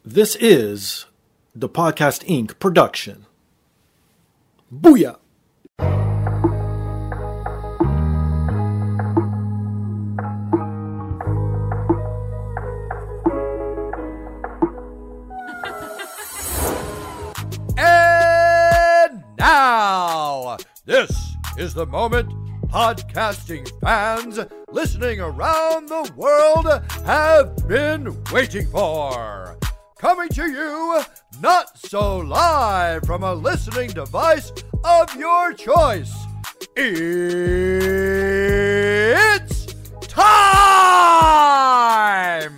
This is the Podcast Inc. production. Booyah! And now, this is the moment podcasting fans listening around the world have been waiting for. Coming to you, not so live from a listening device of your choice. It's time!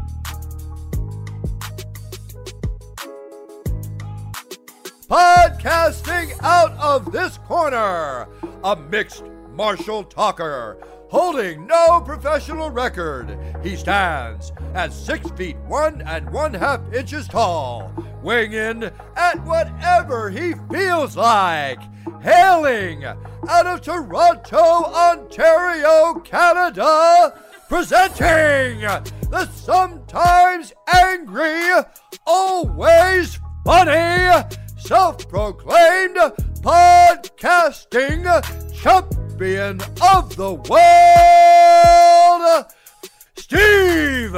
Podcasting out of this corner, a mixed martial talker, holding no professional record. He stands at 6 feet 1 1/2 inches tall, weighing in at whatever he feels like. Hailing out of Toronto, Ontario, Canada, presenting the sometimes angry, always funny, self-proclaimed podcasting champion of the world, Steve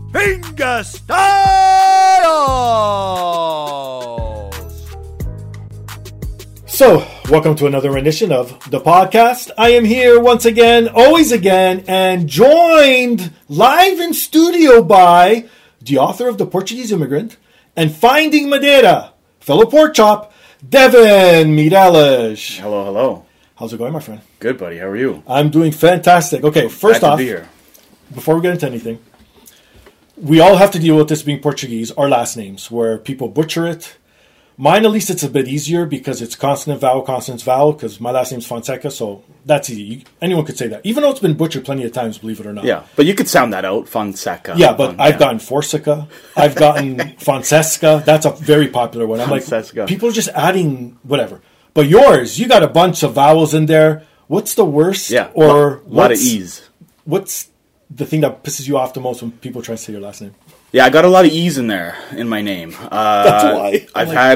Fingerstyles. So, welcome to another edition of the podcast. I am here once again, always again, and joined live in studio by the author of The Portuguese Immigrant and Finding Madeira, fellow pork chop, Devin Miralles. Hello, hello. How's it going, my friend? Good, buddy. How are you? I'm doing fantastic. Okay, first Glad to off, be here. before we get into anything, we all have to deal with this being Portuguese, our last names, where people butcher it. Mine, at least, it's a bit easier because it's consonant, vowel, because my last name's Fonseca, so that's easy. Anyone could say that. Even though it's been butchered plenty of times, believe it or not. Yeah, but you could sound that out, Fonseca. Yeah, but I've gotten Forsica. I've gotten Fonsesca. That's a very popular one. I'm Fonsesca. like, people are just adding whatever. But yours, you got a bunch of vowels in there. What's the worst? Yeah, or a lot of E's. What's the thing that pisses you off the most when people try to say your last name? Yeah, I got a lot of E's in there in my name. That's why. I've had,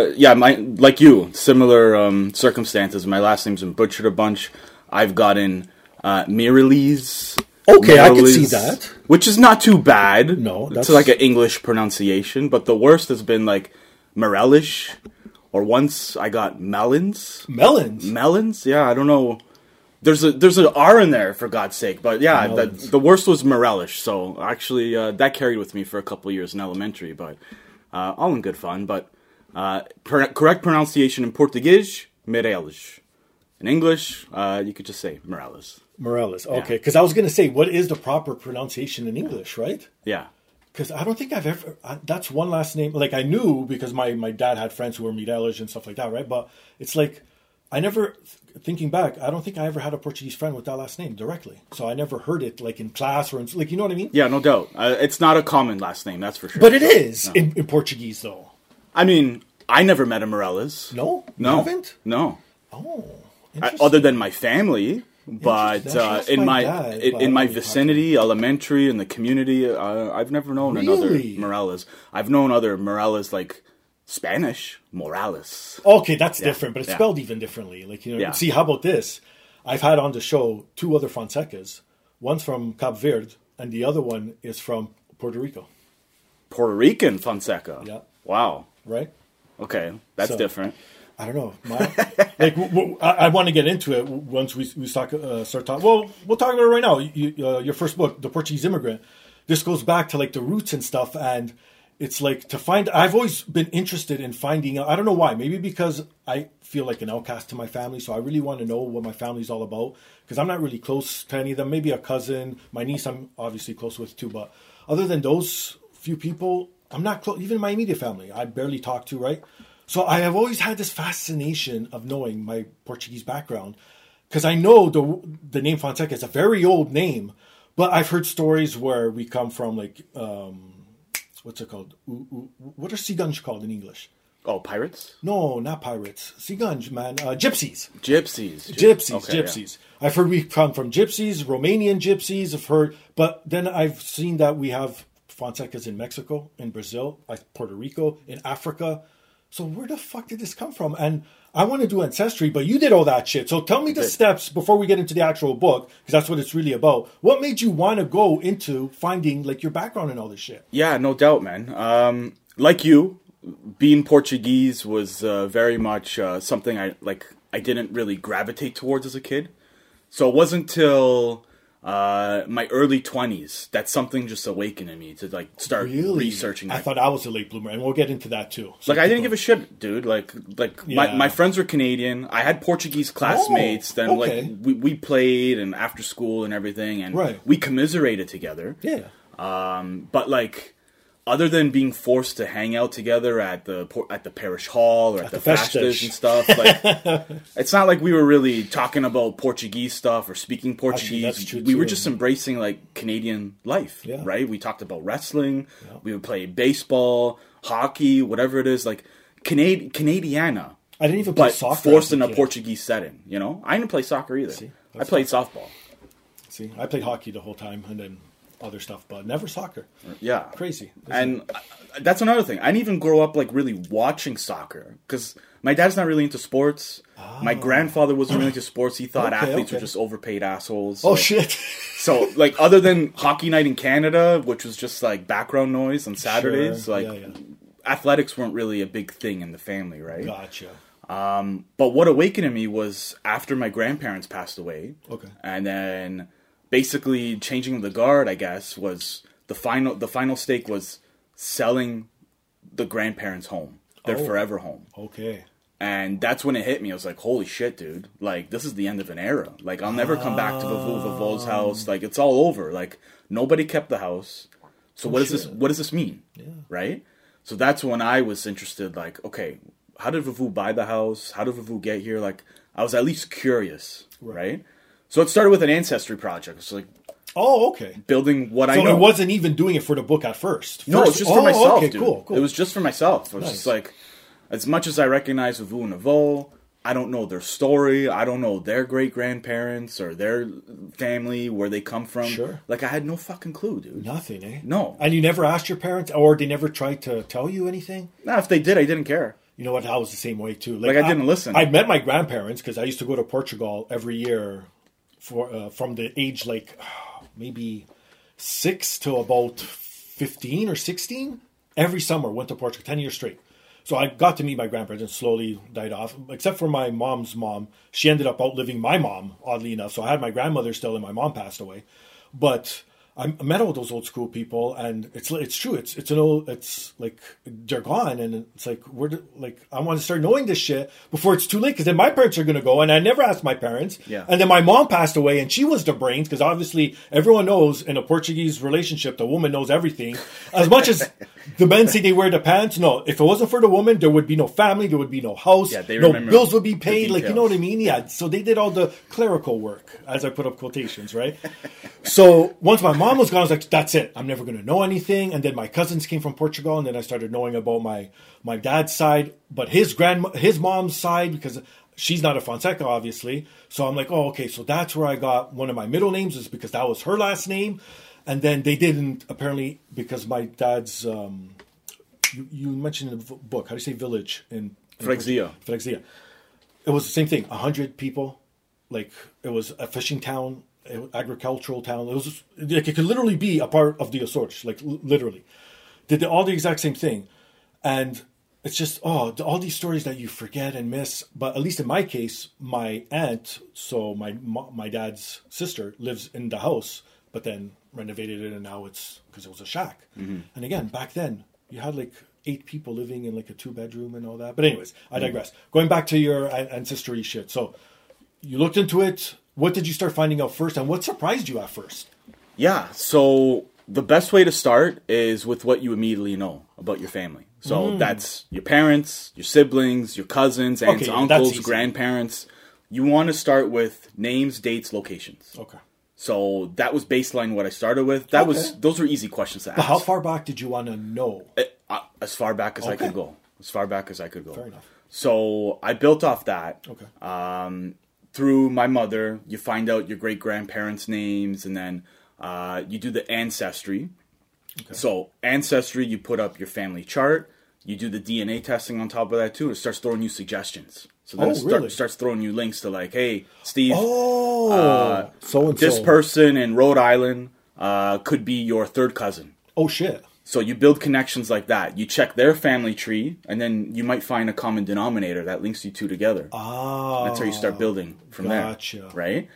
like you, similar circumstances. My last name's been butchered a bunch. I've gotten Miralles. Okay, I can see that. Which is not too bad. No, it's like an English pronunciation. But the worst has been like Morelish. Or once I got Melons. Melons? Yeah, I don't know. There's an R in there, for God's sake. But yeah, the worst was Morelish. So actually, that carried with me for a couple of years in elementary. But all in good fun. But correct pronunciation in Portuguese, Miralles. In English, you could just say Morales. Morales, okay. Because I was going to say, what is the proper pronunciation in English, right? Yeah. Because I don't think I've ever... that's one last name. Like, I knew because my dad had friends who were Miralles and stuff like that, right? But it's like, I never... Thinking back, I don't think I ever had a Portuguese friend with that last name directly. So I never heard it, like, in class or in... Like, you know what I mean? Yeah, no doubt. It's not a common last name, that's for sure. But it is in Portuguese, though. I mean, I never met a Morales. No? You No. haven't? No. Oh, interesting. Other than my family... But in my vicinity, elementary, in the community, I've never known another Morales. I've known other Morales, like Spanish Morales. Okay, that's different, but it's spelled even differently. Like, you know, see, how about this? I've had on the show 2 other Fonsecas. One's from Cabo Verde, and the other one is from Puerto Rico. Puerto Rican Fonseca. Yeah. Wow. Right. Okay, that's different. I don't know. I want to get into it once we start talking. Well, we'll talk about it right now. Your first book, The Portuguese Immigrant. This goes back to like the roots and stuff, and it's like to find. I've always been interested in finding out. I don't know why. Maybe because I feel like an outcast to my family, so I really want to know what my family's all about. Because I'm not really close to any of them. Maybe a cousin, my niece. I'm obviously close with too, but other than those few people, I'm not close. Even my immediate family, I barely talk to. Right. So I have always had this fascination of knowing my Portuguese background because I know the name Fonseca is a very old name, but I've heard stories where we come from like, what's it called? What are Ciganos called in English? Oh, pirates? No, not pirates. Ciganos, man. Gypsies. Gypsies. Okay, gypsies. Yeah. I've heard we come from gypsies, Romanian gypsies. I've heard, but then I've seen that we have Fonsecas in Mexico, in Brazil, Puerto Rico, in Africa. So where the fuck did this come from? And I want to do Ancestry, but you did all that shit. So tell me the steps before we get into the actual book, because that's what it's really about. What made you want to go into finding like your background and all this shit? Yeah, no doubt, man. Like you, being Portuguese was very much something I didn't really gravitate towards as a kid. So it wasn't till my early 20s that something just awakened in me to like start researching. I thought I was a late bloomer, and we'll get into that too. So like I didn't give a shit, dude. Like my friends were Canadian. I had Portuguese classmates. Like we played and after school and everything, and we commiserated together. Yeah. But like, other than being forced to hang out together at the parish hall or at the festas and stuff, like it's not like we were really talking about Portuguese stuff or speaking Portuguese. We were just embracing like Canadian life, right? We talked about wrestling. Yeah. We would play baseball, hockey, whatever it is, like Canadiana. I didn't even play soccer. Forced in a Portuguese setting, you know? I didn't play soccer either. I played softball. See, I played hockey the whole time, and then other stuff, but never soccer. Yeah. Crazy. And that's another thing. I didn't even grow up like really watching soccer because my dad's not really into sports. My grandfather wasn't really into sports. He thought athletes were just overpaid assholes. Oh, shit. So like other than hockey night in Canada, which was just like background noise on Saturdays, athletics weren't really a big thing in the family, right? Gotcha. But what awakened in me was after my grandparents passed away. Okay. And then basically changing the guard, I guess, was the final stake was selling the grandparents' home, their forever home. Okay. And that's when it hit me. I was like, holy shit, dude. Like, this is the end of an era. Like, I'll never come back to Vavo's house. Like, it's all over. Like, nobody kept the house. So what does this mean? Yeah. Right? So that's when I was interested, like, okay, how did Vavo buy the house? How did Vavo get here? Like, I was at least curious, right? So it started with an ancestry project. It's like, building what I know. So it wasn't even doing it for the book at first. No, it's just for myself, dude. Cool. It was just for myself. It was just like, as much as I recognize Vavo and Navo, I don't know their story. I don't know their great-grandparents or their family, where they come from. Sure. Like, I had no fucking clue, dude. Nothing, eh? No. And you never asked your parents, or they never tried to tell you anything? No, if they did, I didn't care. You know what? I was the same way, too. Like I didn't listen. I met my grandparents because I used to go to Portugal every year from the age, like, maybe 6 to about 15 or 16. Every summer, went to Portugal, 10 years straight. So I got to meet my grandparents and slowly died off, except for my mom's mom. She ended up outliving my mom, oddly enough. So I had my grandmother still, and my mom passed away. But I met all those old school people, and it's true. It's like they're gone, and it's like I want to start knowing this shit before it's too late, because then my parents are gonna go, and I never asked my parents. Yeah. And then my mom passed away, and she was the brains, because obviously everyone knows in a Portuguese relationship the woman knows everything. As much as the men say they wear the pants, no. If it wasn't for the woman, there would be no family, there would be no house, no bills would be paid. Like, you know what I mean? Yeah. So they did all the clerical work, as I put up quotations, right? So once my mom was gone, I was like, that's it. I'm never going to know anything. And then my cousins came from Portugal, and then I started knowing about my dad's side, but his mom's side, because she's not a Fonseca, obviously. So I'm like, oh, okay. So that's where I got one of my middle names, is because that was her last name. And then they didn't, apparently, because my dad's, you mentioned in the book, how do you say village in Freguesia. Freguesia. It was the same thing, 100 people. Like, it was a fishing town, agricultural town. It was like, it could literally be a part of the Açores, like literally. Did all the exact same thing. And it's just, all these stories that you forget and miss. But at least in my case, my aunt, so my dad's sister, lives in the house, but then renovated it, and now it's, because it was a shack. Mm-hmm. And again, back then, you had like 8 people living in like a 2-bedroom and all that. But anyways, I digress. Going back to your ancestry shit. So you looked into it. What did you start finding out first, and what surprised you at first? Yeah, so the best way to start is with what you immediately know about your family. So that's your parents, your siblings, your cousins, aunts, uncles, grandparents. You want to start with names, dates, locations. Okay. So that was baseline what I started with. Those were easy questions to ask. But how far back did you want to know? As far back as I could go. As far back as I could go. Fair enough. So I built off that. Okay. Through my mother, you find out your great-grandparents' names, and then you do the ancestry. Okay. So Ancestry, you put up your family chart. You do the DNA testing on top of that too. It starts throwing you suggestions. So then it starts throwing you links to like, hey, Steve, so this person in Rhode Island could be your third cousin. Oh, shit. So you build connections like that. You check their family tree, and then you might find a common denominator that links you two together. That's how you start building from there. Right?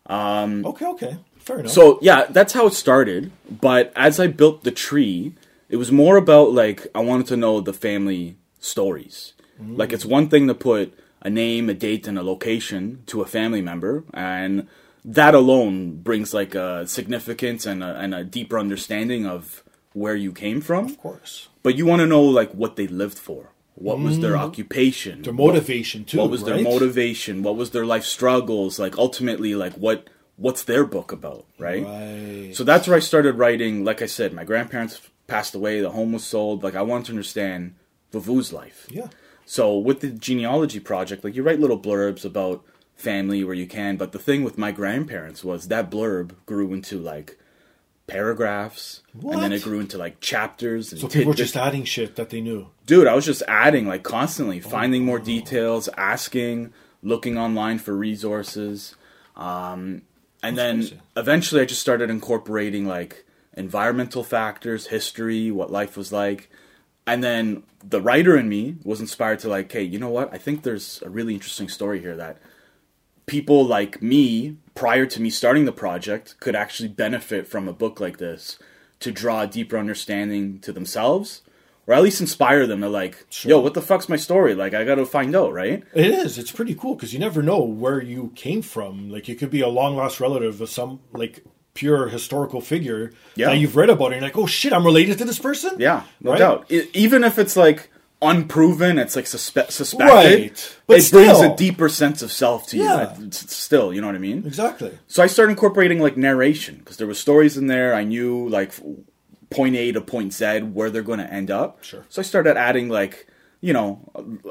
Okay. Fair enough. So, yeah, that's how it started. But as I built the tree, it was more about, like, I wanted to know the family stories. Like, it's one thing to put a name, a date, and a location to a family member, and that alone brings, like, a significance and a deeper understanding of where you came from. Of course. But you want to know, like, what they lived for. What was their occupation? Their motivation, too, What was their motivation? What was their life struggles? Like, ultimately, like, what's their book about, right? So that's where I started writing. Like I said, my grandparents passed away, the home was sold. Like, I wanted to understand Vauvous's life. Yeah. So with the genealogy project, like, you write little blurbs about family where you can, but the thing with my grandparents was that blurb grew into, like, paragraphs, and then it grew into, like, chapters. And so people were just adding shit that they knew. Dude, I was just adding, like, constantly, finding more details, asking, looking online for resources. And then eventually I just started incorporating, like, environmental factors, history, what life was like. And then the writer in me was inspired to, like, hey, you know what? I think there's a really interesting story here that people like me, prior to me starting the project, could actually benefit from a book like this to draw a deeper understanding to themselves, or at least inspire them to, like, yo, what the fuck's my story? Like, I gotta find out, right? It is. It's pretty cool, because you never know where you came from. Like, you could be a long-lost relative of some, like, pure historical figure that you've read about, and you're like, oh shit, I'm related to this person? Yeah, no doubt. Even if it's, like, unproven, it's, like, suspected. Right. But it brings a deeper sense of self to you. Still, you know what I mean? Exactly. So I started incorporating, like, narration, because there were stories in there. I knew, like, point A to point Z, where they're going to end up. Sure. So I started adding, like, you know,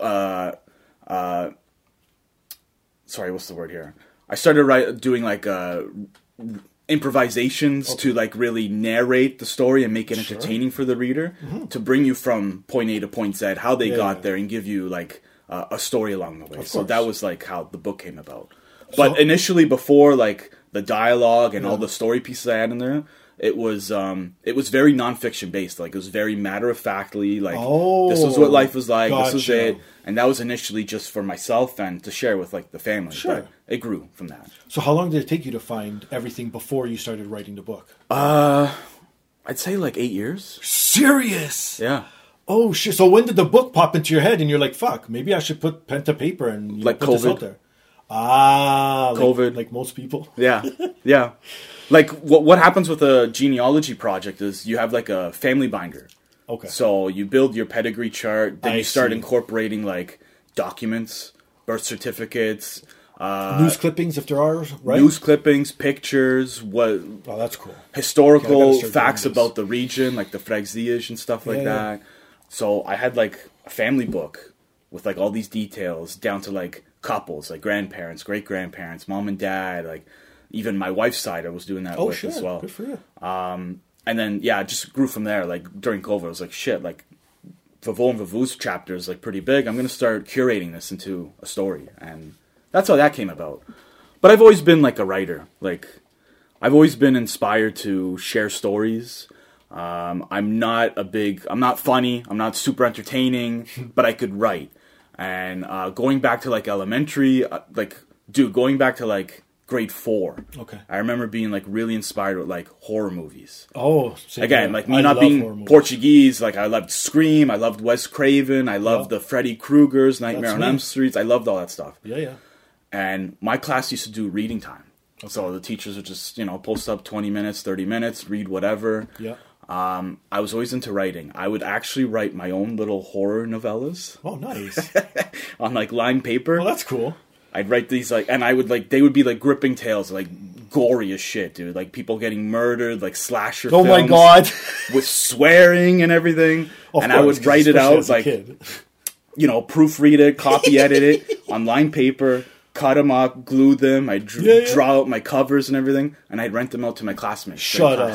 sorry, what's the word here? I started doing, like, improvisations to, like, really narrate the story and make it entertaining for the reader, to bring you from point A to point Z, how they got there, and give you, like, a story along the way. So that was, like, how the book came about. But initially, before, like, the dialogue and all the story pieces I had in there, it was very nonfiction based. Like, it was very matter of factly, like, this is what life was like, this was it. And that was initially just for myself and to share with, like, the family. But it grew from that. So how long did it take you to find everything before you started writing the book? I'd say, like, 8 years. Serious? Yeah. Oh shit! So when did the book pop into your head and you're like, fuck, maybe I should put pen to paper and like put COVID. This out there? COVID, like most people. Yeah. Like, what happens with a genealogy project is you have, like, a family binder. Okay. So you build your pedigree chart, then you start incorporating, like, documents, birth certificates, news clippings if there are, right? News clippings, pictures, that's cool. Historical facts about the region, like the Freguesias and stuff like that. So I had, like, a family book with, like, all these details down to, like, couples, like grandparents, great-grandparents, mom and dad, like, even my wife's side I was doing that with as well. Good for you. And then, it just grew from there. Like, during COVID, I was like, shit, like, Vauveau and Vauvous's chapter is, like, pretty big. I'm going to start curating this into a story. And that's how that came about. But I've always been, like, a writer. Like, I've always been inspired to share stories. I'm not funny. I'm not super entertaining, but I could write. And going back to, like, elementary, going back to, like, grade 4. Okay. I remember being, like, really inspired with, like, horror movies. Oh, again, like, me not being Portuguese, like, I loved Scream, I loved Wes Craven, I loved the Freddy Kruegers, Nightmare on Elm Street, I loved all that stuff. Yeah. And my class used to do reading time. Okay. So the teachers would just, post up 20 minutes, 30 minutes, read whatever. Yeah. I was always into writing. I would actually write my own little horror novellas. Oh, nice. On, like, lined paper. Oh, that's cool. I'd write these, like, and I would, like, they would be, like, gripping tales, like, gory as shit, dude. Like, people getting murdered, like, slasher films. Oh, my God. With swearing and everything. And I would write it out, like, proofread it, copy edit it on lined paper, cut them up, glue them. I'd draw out my covers and everything, and I'd rent them out to my classmates. Shut up.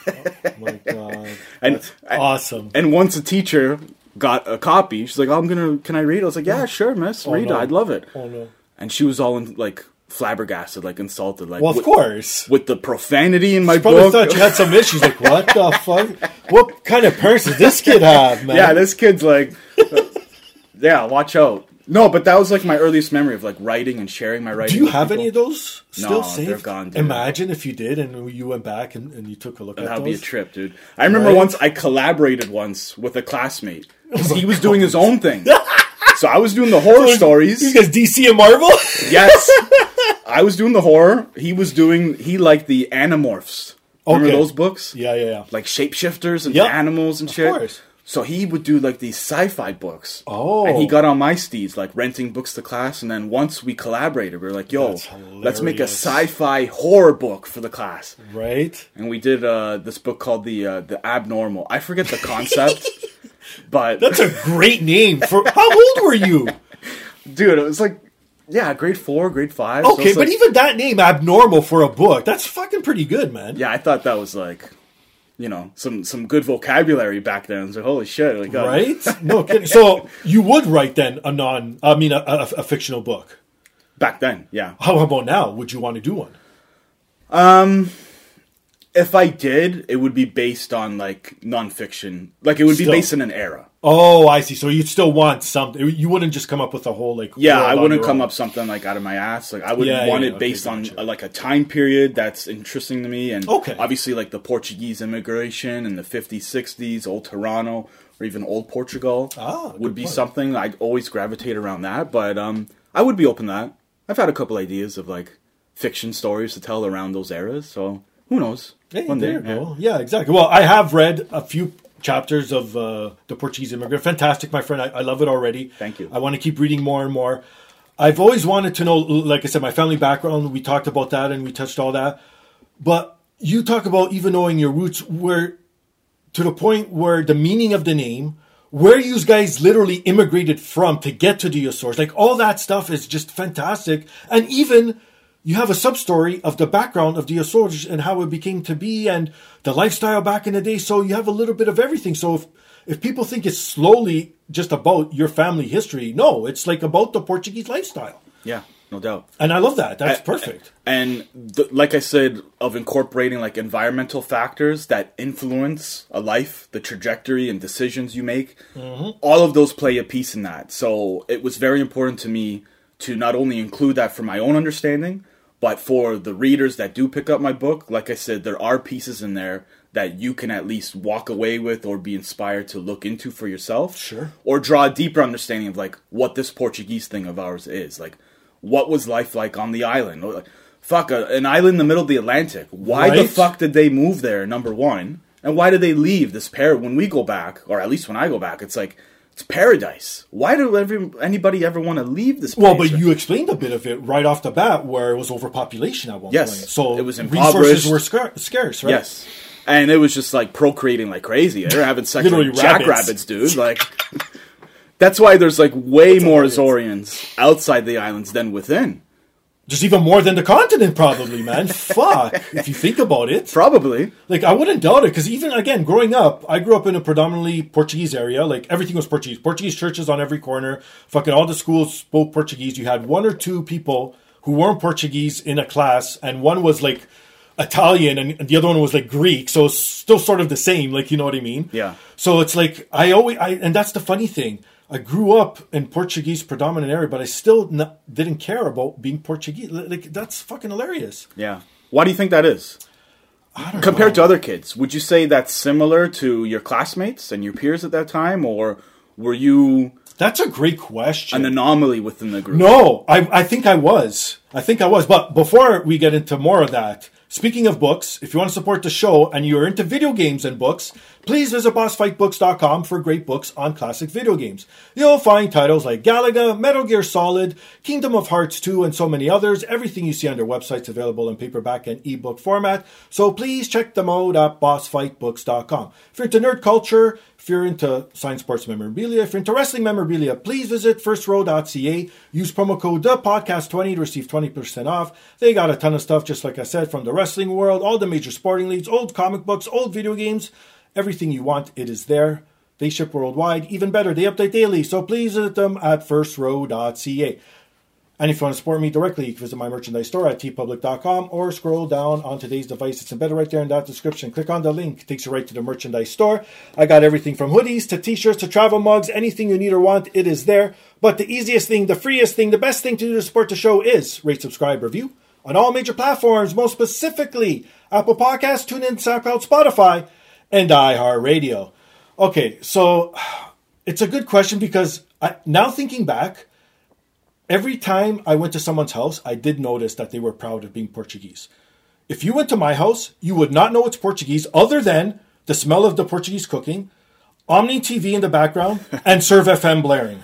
Oh my God. That's awesome. And once a teacher got a copy, she's like, can I read? I was like, yeah, sure, miss. Read it. I'd love it. Oh, no. And she was all like flabbergasted, like insulted. Like, well, of course. With the profanity in my book. Probably thought you had some issues. Like, what the fuck? What kind of parents does this kid have, man? Yeah, this kid's like, yeah, watch out. No, but that was like my earliest memory of like writing and sharing my writing. Do you have any of those still saved? They're gone, dude. Imagine if you did and you went back and you took a look at those. That'd be a trip, dude. I remember once I collaborated with a classmate. He was doing his own thing. So I was doing the horror stories. You guys DC and Marvel? Yes. I was doing the horror. He liked the Animorphs. Remember those books? Yeah. Like shapeshifters and animals and shit. Of course. So he would do like these sci-fi books. Oh. And he got on my steeds, like renting books to class. And then once we collaborated, we were like, yo, let's make a sci-fi horror book for the class. Right. And we did this book called the Abnormal. I forget the concept, but... That's a great name. How old were you? Dude, it was like, grade 4, grade 5. Okay, so but even that name, Abnormal, for a book, that's fucking pretty good, man. Yeah, I thought that was like... some good vocabulary back then. So holy shit, like, right? No kidding. So you would write then a fictional book back then, yeah. How about now? Would you want to do one? If I did, it would be based on like nonfiction. Like it would be based in an era. Oh, I see. So you'd still want something. You wouldn't just come up with a whole like. Yeah, I wouldn't come up something like out of my ass. Like I would want it based on like a time period that's interesting to me, and obviously like the Portuguese immigration in the 50s, 60s, old Toronto, or even old Portugal would be something I'd always gravitate around that. But I would be open to that. I've had a couple ideas of like fiction stories to tell around those eras. So who knows? Hey, one day. Yeah, exactly. Well, I have read a few chapters of The Portuguese Immigrant. Fantastic, my friend. I love it already. Thank you. I want to keep reading more and more. I've always wanted to know, like I said, my family background. We talked about that and we touched all that. But you talk about even knowing your roots, where to the point where the meaning of the name, where you guys literally immigrated from to get to the Azores, like all that stuff is just fantastic. And even you have a sub-story of the background of the Azores and how it became to be and the lifestyle back in the day. So you have a little bit of everything. So if people think it's slowly just about your family history, no, it's like about the Portuguese lifestyle. Yeah, no doubt. And I love that. That's perfect. And like I said, of incorporating like environmental factors that influence a life, the trajectory and decisions you make, all of those play a piece in that. So it was very important to me to not only include that for my own understanding, but for the readers that do pick up my book, like I said, there are pieces in there that you can at least walk away with or be inspired to look into for yourself. Sure. Or draw a deeper understanding of like what this Portuguese thing of ours is. Like, what was life like on the island? Or like, an island in the middle of the Atlantic. Why the fuck did they move there, number one? And why did they leave this when we go back, or at least when I go back, it's like, it's paradise. Why do anybody ever want to leave this place? Well, but you explained a bit of it right off the bat where it was overpopulation at one point. So it was impoverished. Resources were scarce, right? Yes. And it was just like procreating like crazy. They're having sex with jackrabbits, dude. Like, that's why there's like way more Azorians outside the islands than within. Just even more than the continent, probably, man. Fuck, if you think about it. Probably. Like, I wouldn't doubt it, because even, again, growing up, I grew up in a predominantly Portuguese area. Like, everything was Portuguese. Portuguese churches on every corner. Fucking all the schools spoke Portuguese. You had one or two people who weren't Portuguese in a class, and one was, like, Italian, and the other one was, like, Greek. So it's still sort of the same, like, you know what I mean? Yeah. So it's like, and that's the funny thing. I grew up in Portuguese predominant area, but I still didn't care about being Portuguese. Like, that's fucking hilarious. Yeah. Why do you think that is? I don't know. Compared to other kids, would you say that's similar to your classmates and your peers at that time, or were you... That's a great question. An anomaly within the group? No, I think I was. But before we get into more of that, speaking of books, if you want to support the show and you're into video games and books, please visit bossfightbooks.com for great books on classic video games. You'll find titles like Galaga, Metal Gear Solid, Kingdom of Hearts 2, and so many others. Everything you see on their website's available in paperback and ebook format, so please check them out at bossfightbooks.com. If you're into nerd culture, If you're into Science Sports memorabilia, if you're into wrestling memorabilia, please visit firstrow.ca. Use promo code THEPODCAST20 to receive 20% off. They got a ton of stuff, just like I said, from the wrestling world, all the major sporting leagues, old comic books, old video games. Everything you want, it is there. They ship worldwide. Even better, they update daily. So please visit them at firstrow.ca. And if you want to support me directly, you can visit my merchandise store at tpublic.com or scroll down on today's device. It's embedded right there in that description. Click on the link. It takes you right to the merchandise store. I got everything from hoodies to t-shirts to travel mugs. Anything you need or want, it is there. But the easiest thing, the freest thing, the best thing to do to support the show is rate, subscribe, review on all major platforms, most specifically Apple Podcasts, TuneIn, SoundCloud, Spotify, and iHeartRadio. Okay, so it's a good question because now thinking back, every time I went to someone's house, I did notice that they were proud of being Portuguese. If you went to my house, you would not know it's Portuguese other than the smell of the Portuguese cooking, Omni TV in the background, and Serve FM blaring.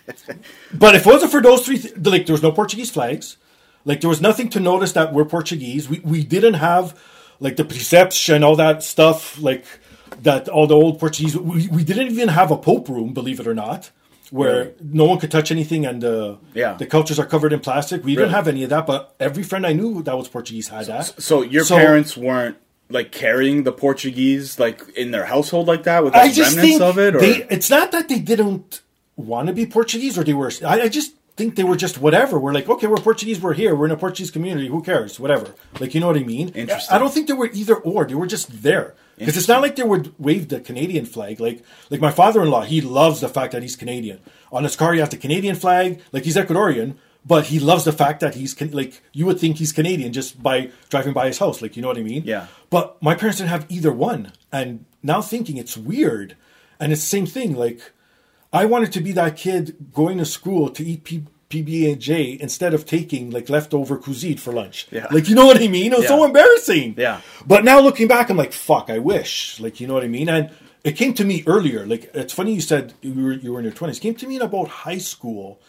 But if it wasn't for those three, there was no Portuguese flags. There was nothing to notice that we're Portuguese. We didn't have the precepts and all that stuff, that all the old Portuguese. We didn't even have a Pope room, believe it or not, where no one could touch anything and the couches are covered in plastic. We didn't have any of that, but every friend I knew that was Portuguese had that. So your parents weren't carrying the Portuguese in their household like that with remnants of it? Or? It's not that they didn't want to be Portuguese or they were. I just think they were just whatever. We're okay, we're Portuguese, we're here, we're in a Portuguese community, who cares? Whatever. You know what I mean? Interesting. I don't think they were either or. They were just there. Because it's not like they would wave the Canadian flag. Like my father-in-law, he loves the fact that he's Canadian. On his car, he has the Canadian flag. He's Ecuadorian, but he loves the fact that he's, you would think he's Canadian just by driving by his house. You know what I mean? Yeah. But my parents didn't have either one. And now thinking it's weird. And it's the same thing. I wanted to be that kid going to school to eat PB&J instead of taking leftover cuisine for lunch. Yeah. You know what I mean? It was so embarrassing. Yeah. But now looking back, I'm fuck, I wish. You know what I mean? And it came to me earlier. It's funny you said you were in your 20s. It came to me in about high school.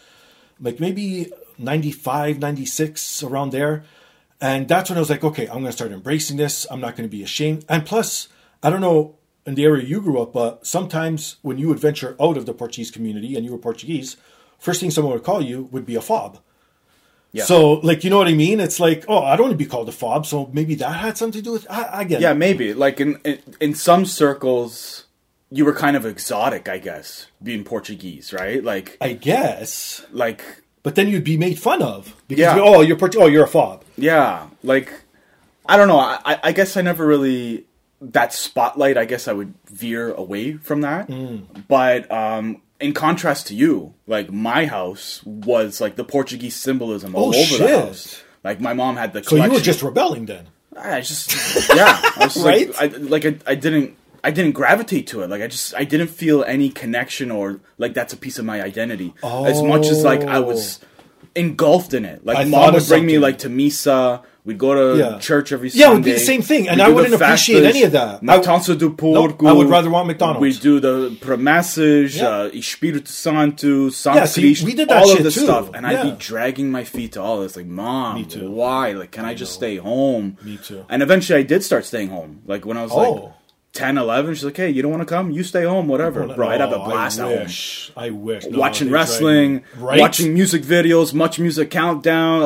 Maybe 95, 96, around there. And that's when I was okay, I'm going to start embracing this. I'm not going to be ashamed. And plus, I don't know in the area you grew up, but sometimes when you would venture out of the Portuguese community and you were Portuguese, first thing someone would call you would be a fob. Yeah. So, you know what I mean? It's I don't want to be called a fob, so maybe that had something to do with it. I get it. Yeah, maybe. In some circles, you were kind of exotic, I guess, being Portuguese, right? I guess. But then you'd be made fun of. Because, you're a fob. Yeah. I don't know. I guess I never really... That spotlight, I guess I would veer away from that. But... in contrast to you, my house was the Portuguese symbolism all over the house. My mom had the collection. So you were just rebelling then? I was right? I didn't gravitate to it. I didn't feel any connection or that's a piece of my identity. As much as I was engulfed in it. Mom would bring me to misa. We'd go to church every Sunday. Yeah, it would be the same thing, and I wouldn't appreciate any of that. Matança do Porco. I would rather want McDonald's. We do the promessas, Espírito Santo, Santo Cristo, we did that all shit of this too. stuff. And I'd be dragging my feet to all this. Mom, me too. Why? Can I just stay home? Me too. And eventually I did start staying home. When I was 10, 11, she's hey, you don't want to come? You stay home, whatever. Bro, I'd have a blast at home. I wish. Watching wrestling, watching music videos, Much Music Countdown,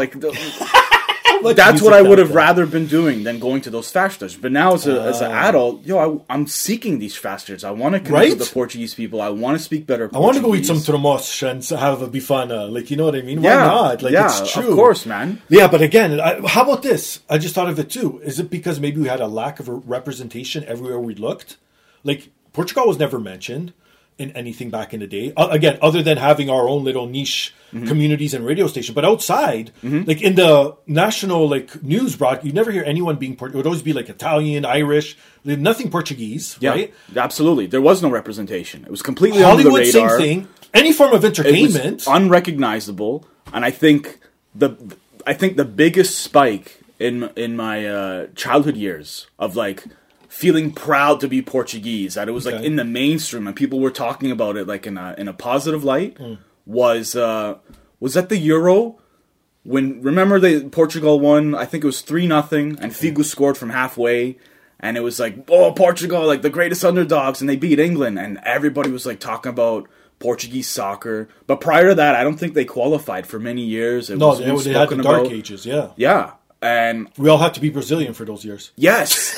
that's what I would have rather been doing than going to those festas. But now as an adult, I'm seeking these festas. I want to connect with the Portuguese people. I want to speak better Portuguese. I want to go eat some tromos and have a bifana. You know what I mean? Why not? It's true. Of course, man. Yeah, but again, how about this? I just thought of it too. Is it because maybe we had a lack of representation everywhere we looked? Portugal was never mentioned in anything back in the day. Again, other than having our own little niche communities and radio station. But outside, in the national news broadcast, you never hear anyone being Portuguese. It would always be Italian, Irish, nothing Portuguese, right? Absolutely. There was no representation. It was completely Hollywood, under the radar. same thing. Any form of entertainment. It was unrecognizable. And I think the biggest spike in my childhood years of feeling proud to be Portuguese, that it was in the mainstream and people were talking about it in a positive light, was that the Euro when Portugal won, I think it was 3-0 and Figo scored from halfway And it was like, oh, Portugal, like the greatest underdogs, and they beat England. And everybody was like talking about Portuguese soccer. But prior to that, I don't think they qualified for many years. They had the dark ages, yeah. Yeah. And we all had to be Brazilian for those years. Yes.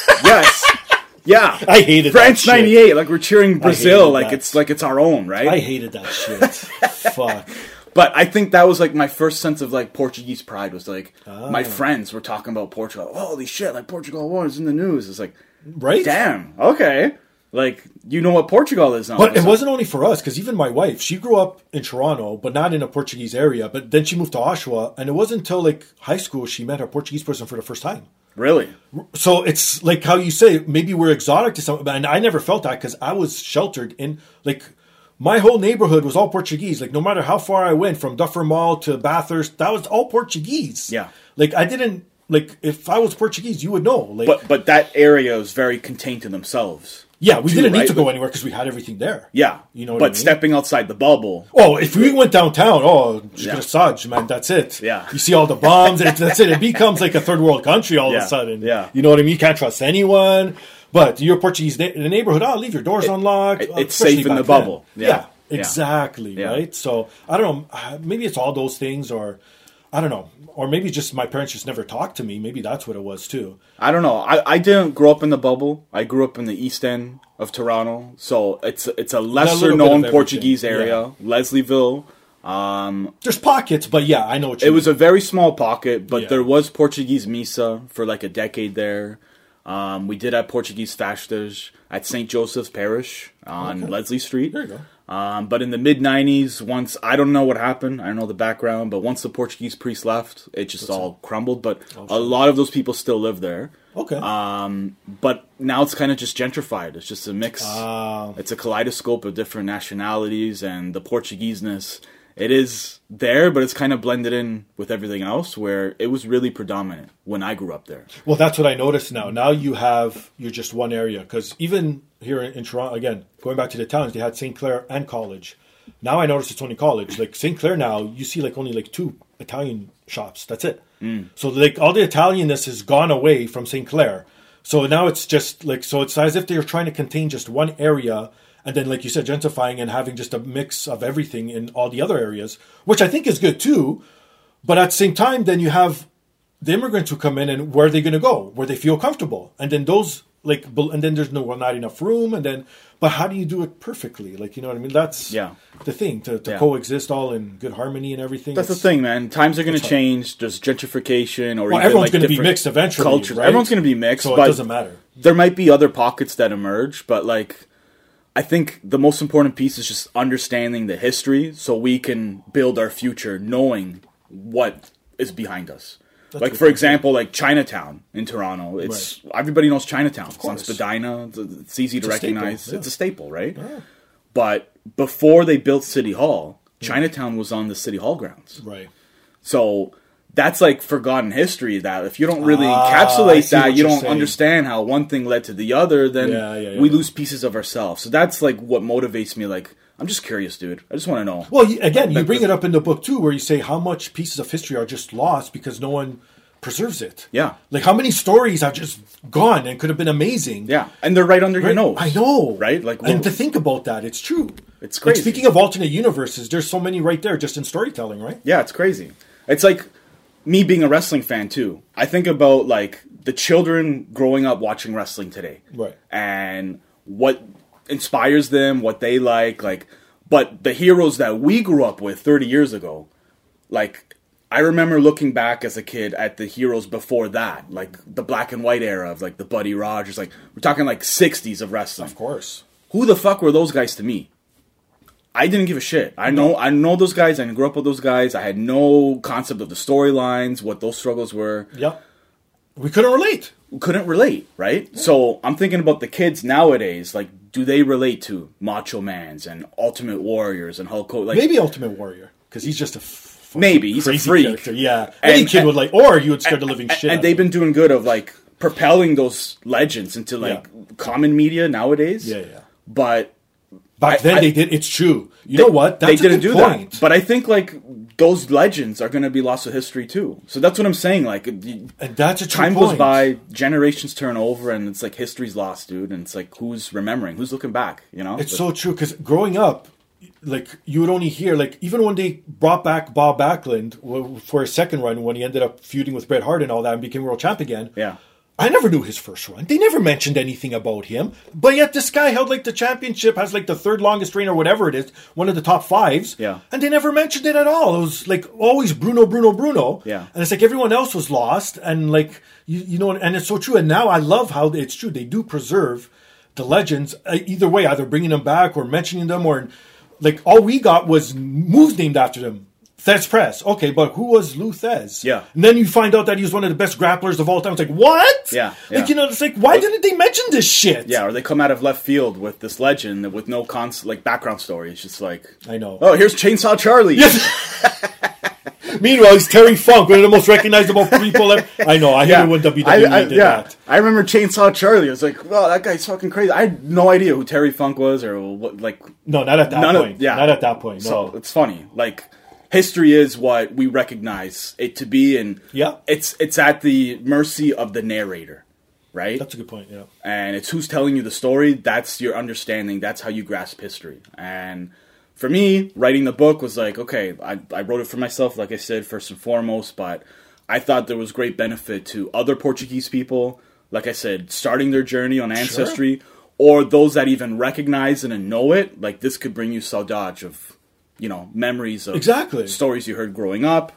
Yeah. I hated France that shit. 98, like we're cheering Brazil like it's our own, right? I hated that shit. Fuck. But I think that was like my first sense of like Portuguese pride was like my friends were talking about Portugal. Oh, holy shit, like Portugal won, it's in the news. It's like, right? Damn, okay. Like, you know what Portugal is now. But it wasn't only for us, because even my wife, she grew up in Toronto, but not in a Portuguese area. But then she moved to Oshawa, and it wasn't until like high school she met a Portuguese person for the first time. Really? So it's like how you say, maybe we're exotic to some, and I never felt that because I was sheltered in, like, my whole neighborhood was all Portuguese. Like, no matter how far I went, from Duffer Mall to Bathurst, that was all Portuguese. Yeah. Like, I didn't, like, if I was Portuguese, you would know. Like, but that area was very contained to themselves. Yeah, we didn't need to go anywhere because we had everything there. Yeah. You know what but I mean? Stepping outside the bubble. Oh, if we went downtown, Desgraçado, man, that's it. Yeah. You see all the bombs, and that's it. It becomes like a third world country all of a sudden. Yeah. You know what I mean? You can't trust anyone. But you're Portuguese in the neighborhood, leave your doors unlocked. It's safe in the bubble. Yeah, exactly, right? So, I don't know, maybe it's all those things, or I don't know. Or maybe just my parents just never talked to me. Maybe that's what it was too. I don't know. I didn't grow up in the bubble. I grew up in the East End of Toronto. So it's a lesser known Portuguese area. Yeah. Leslieville. There's pockets, but yeah, I know what you mean. It was a very small pocket, but there was Portuguese Missa for like a decade there. We did have Portuguese Festas at St. Joseph's Parish on Leslie Street. There you go. But in the mid-90s, once, I don't know what happened, I don't know the background, but once the Portuguese priest left, it just all crumbled. But a lot of those people still live there. Okay. But now it's kind of just gentrified. It's just a mix. It's a kaleidoscope of different nationalities, and the Portugueseness, it is there, but it's kind of blended in with everything else, where it was really predominant when I grew up there. Well, that's what I noticed now. Now you're just one area, because even here in Toronto, again, going back to the towns, they had St. Clair and College. Now I notice it's only College. Like St. Clair now, you see like only like 2 Italian shops. That's it. So like all the Italianness has gone away from St. Clair. So now it's just like, so it's as if they're trying to contain just one area, and then, like you said, gentrifying and having just a mix of everything in all the other areas, which I think is good too. But at the same time, then you have the immigrants who come in, and where are they going to go? Where they feel comfortable. And then those, like, and then there's not enough room. And then, but how do you do it perfectly? Like, you know what I mean? That's the thing, to coexist all in good harmony and everything. That's the thing, man. Times are going to change. There's gentrification, or even everyone's like going to be mixed eventually. Cultures. Right? Everyone's going to be mixed. So but it doesn't matter. There might be other pockets that emerge, but like, I think the most important piece is just understanding the history so we can build our future knowing what is behind us. That's like, for example, like Chinatown in Toronto. It's everybody knows Chinatown. It's on Spadina. It's easy to recognize. It's a staple, right? Yeah. But before they built City Hall, Chinatown was on the City Hall grounds. Right. So that's like forgotten history, that if you don't really encapsulate that, you don't understand how one thing led to the other, then we lose pieces of ourselves. So that's like what motivates me. Like, I'm just curious, dude. I just want to know. Well, again, you bring it up in the book too, where you say how much pieces of history are just lost because no one preserves it. Yeah. Like how many stories are just gone and could have been amazing. Yeah. And they're right under your nose. I know. Right? Like, and to think about that, it's true. It's crazy. Like, speaking of alternate universes, there's so many right there just in storytelling, right? Yeah, it's crazy. It's like me being a wrestling fan too. I think about like the children growing up watching wrestling today. Right. And what inspires them, what they like, but the heroes that we grew up with 30 years ago, like, I remember looking back as a kid at the heroes before that, like the black and white era of like the Buddy Rogers, like we're talking like 60s of wrestling. Of course. Who the fuck were those guys to me? I didn't give a shit. I know those guys. I grew up with those guys. I had no concept of the storylines, what those struggles were. Yep. We couldn't relate. Right? Yeah. So I'm thinking about the kids nowadays. Like, do they relate to Macho Mans and Ultimate Warriors and Hulk Hogan? Like, maybe Ultimate Warrior, because he's just a maybe he's a freak. Character. Yeah, any kid would like, or you would start to living shit. And they've been doing good of like propelling those legends into like common media nowadays. Yeah. But back then they did. It's true. You know what? That's they didn't do point. That. But I think like those legends are going to be lost to history too. So that's what I'm saying. Like, and that's a true time point. goes by, generations turn over, and it's like history's lost, dude. And it's like, who's remembering? Who's looking back? You know, it's so true because growing up, like you would only hear like even when they brought back Bob Backlund for his second run when he ended up feuding with Bret Hart and all that and became world champ again. Yeah. I never knew his first run. They never mentioned anything about him. But yet this guy held like the championship, has like the third longest reign or whatever it is, one of the top fives. Yeah. And they never mentioned it at all. It was like always Bruno. Yeah. And it's like everyone else was lost. And like, you know, and it's so true. And now I love how it's true. They do preserve the legends either way, either bringing them back or mentioning them or like all we got was moves named after them. Thesz Press. Okay, but who was Lou Thesz? Yeah. And then you find out that he was one of the best grapplers of all time. It's like, what? Yeah. Like, you know, it's like, why didn't they mention this shit? Yeah, or they come out of left field with this legend with no like background story. It's just like, I know. oh, here's Chainsaw Charlie. Yes. Meanwhile, he's Terry Funk, one of the most recognizable people ever. I know, I hate it when WWE did that. I remember Chainsaw Charlie. I was like, wow, that guy's fucking crazy. I had no idea who Terry Funk was or what, like... No, not at that point. Not at that point, no. So, it's funny. Like, history is what we recognize it to be, and it's at the mercy of the narrator, right? That's a good point, yeah. And it's who's telling you the story. That's your understanding. That's how you grasp history. And... for me, writing the book was like, okay, I wrote it for myself, like I said, first and foremost, but I thought there was great benefit to other Portuguese people, like I said, starting their journey on Ancestry, or those that even recognize it and know it. Like, this could bring you saudade of, you know, memories of stories you heard growing up,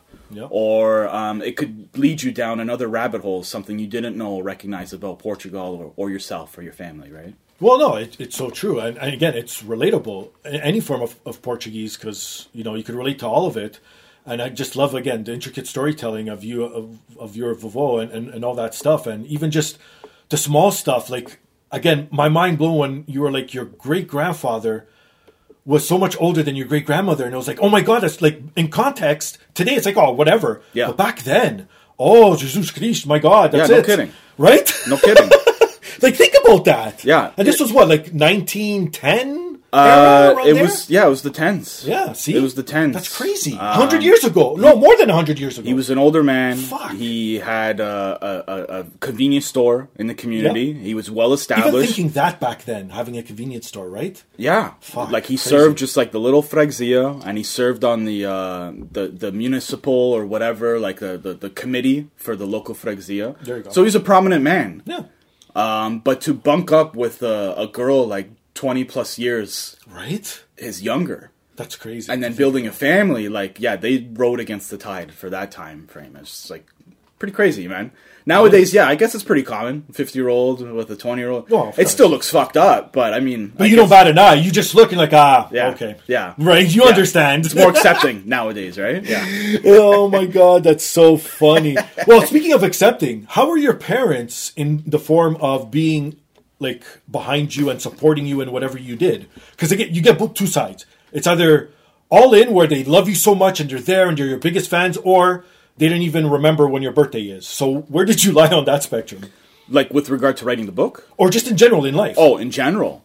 or it could lead you down another rabbit hole, something you didn't know or recognize about Portugal or yourself or your family, right? Well, no, it's so true. And again, it's relatable. Any form of Portuguese, because, you know, you could relate to all of it. And I just love, again, the intricate storytelling of you, of your vovô and all that stuff. And even just the small stuff. Like, again, my mind blown when you were like, your great-grandfather was so much older than your great-grandmother. And I was like, oh my God, that's like, in context, today it's like, oh, whatever. Yeah. But back then, oh, Jesus Christ, my God, that's it. Yeah, no kidding. Right? No kidding. Like, think about that. Yeah. And this was what, like 1910? It was the 10s. Yeah, see? It was the 10s. That's crazy. 100 years ago. No, more than 100 years ago. He was an older man. Fuck. He had a convenience store in the community. Yeah. He was well established. Even thinking that back then, having a convenience store, right? Yeah. Fuck. Like, he served just like the little freguesia, and he served on the municipal or whatever, like the committee for the local freguesia. There you go. So he's a prominent man. Yeah. But to bunk up with a girl like 20 plus years is younger. That's crazy. And then building a family, like, yeah, they rode against the tide for that time frame. It's just like pretty crazy, man. Nowadays, I guess it's pretty common. 50-year-old with a 20-year-old. Oh, it still looks fucked up, but I mean... But you don't bat an eye. You just looking like, okay. Yeah. Right, you understand. It's more accepting nowadays, right? Yeah. Oh my God, that's so funny. Well, speaking of accepting, how were your parents in the form of being, like, behind you and supporting you in whatever you did? Because you get both two sides. It's either all in, where they love you so much and they're there and they're your biggest fans, or... they didn't even remember when your birthday is. So where did you lie on that spectrum? Like with regard to writing the book? Or just in general in life? Oh, in general.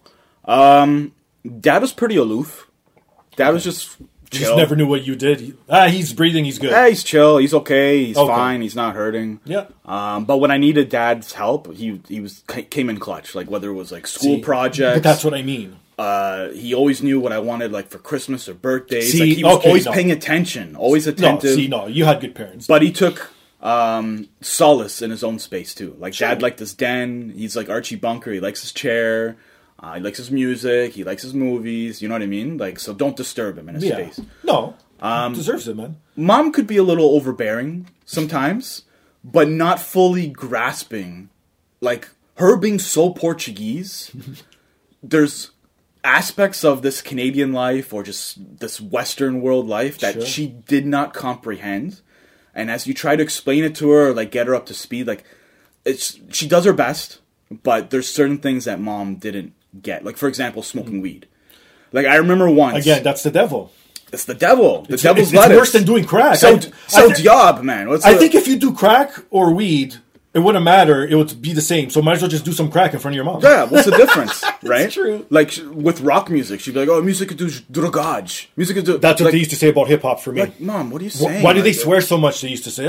Dad was pretty aloof. Dad was just chill. Just never knew what you did. He's breathing, he's good. He's chill, he's okay, he's fine, he's not hurting. Yeah. But when I needed Dad's help, he came in clutch. Like whether it was like school projects. But that's what I mean. He always knew what I wanted, like for Christmas or birthdays. Like, he was always paying attention, always attentive. You had good parents. But he took solace in his own space too. Like Dad liked his den. He's like Archie Bunker. He likes his chair. He likes his music. He likes his movies. You know what I mean? Like, so don't disturb him in his space. No, deserves it, man. Mom could be a little overbearing sometimes, but not fully grasping. Like her being so Portuguese, there's aspects of this Canadian life or just this Western world life that she did not comprehend. And as you try to explain it to her, like get her up to speed, like she does her best, but there's certain things that Mom didn't get. Like, for example, smoking weed. Like, I remember once... Again, that's the devil. It's the devil. The devil's lettuce. It's worse than doing crack. So diab, man. I think if you do crack or weed, it wouldn't matter. It would be the same. So might as well just do some crack in front of your mom. Yeah, what's the difference, right? It's true. Like with rock music, she'd be like, "Oh, music is drogaj. Music is." That's what they used to say about hip hop for me. Like, Mom, what are you saying? Why do they swear so much? They used to say,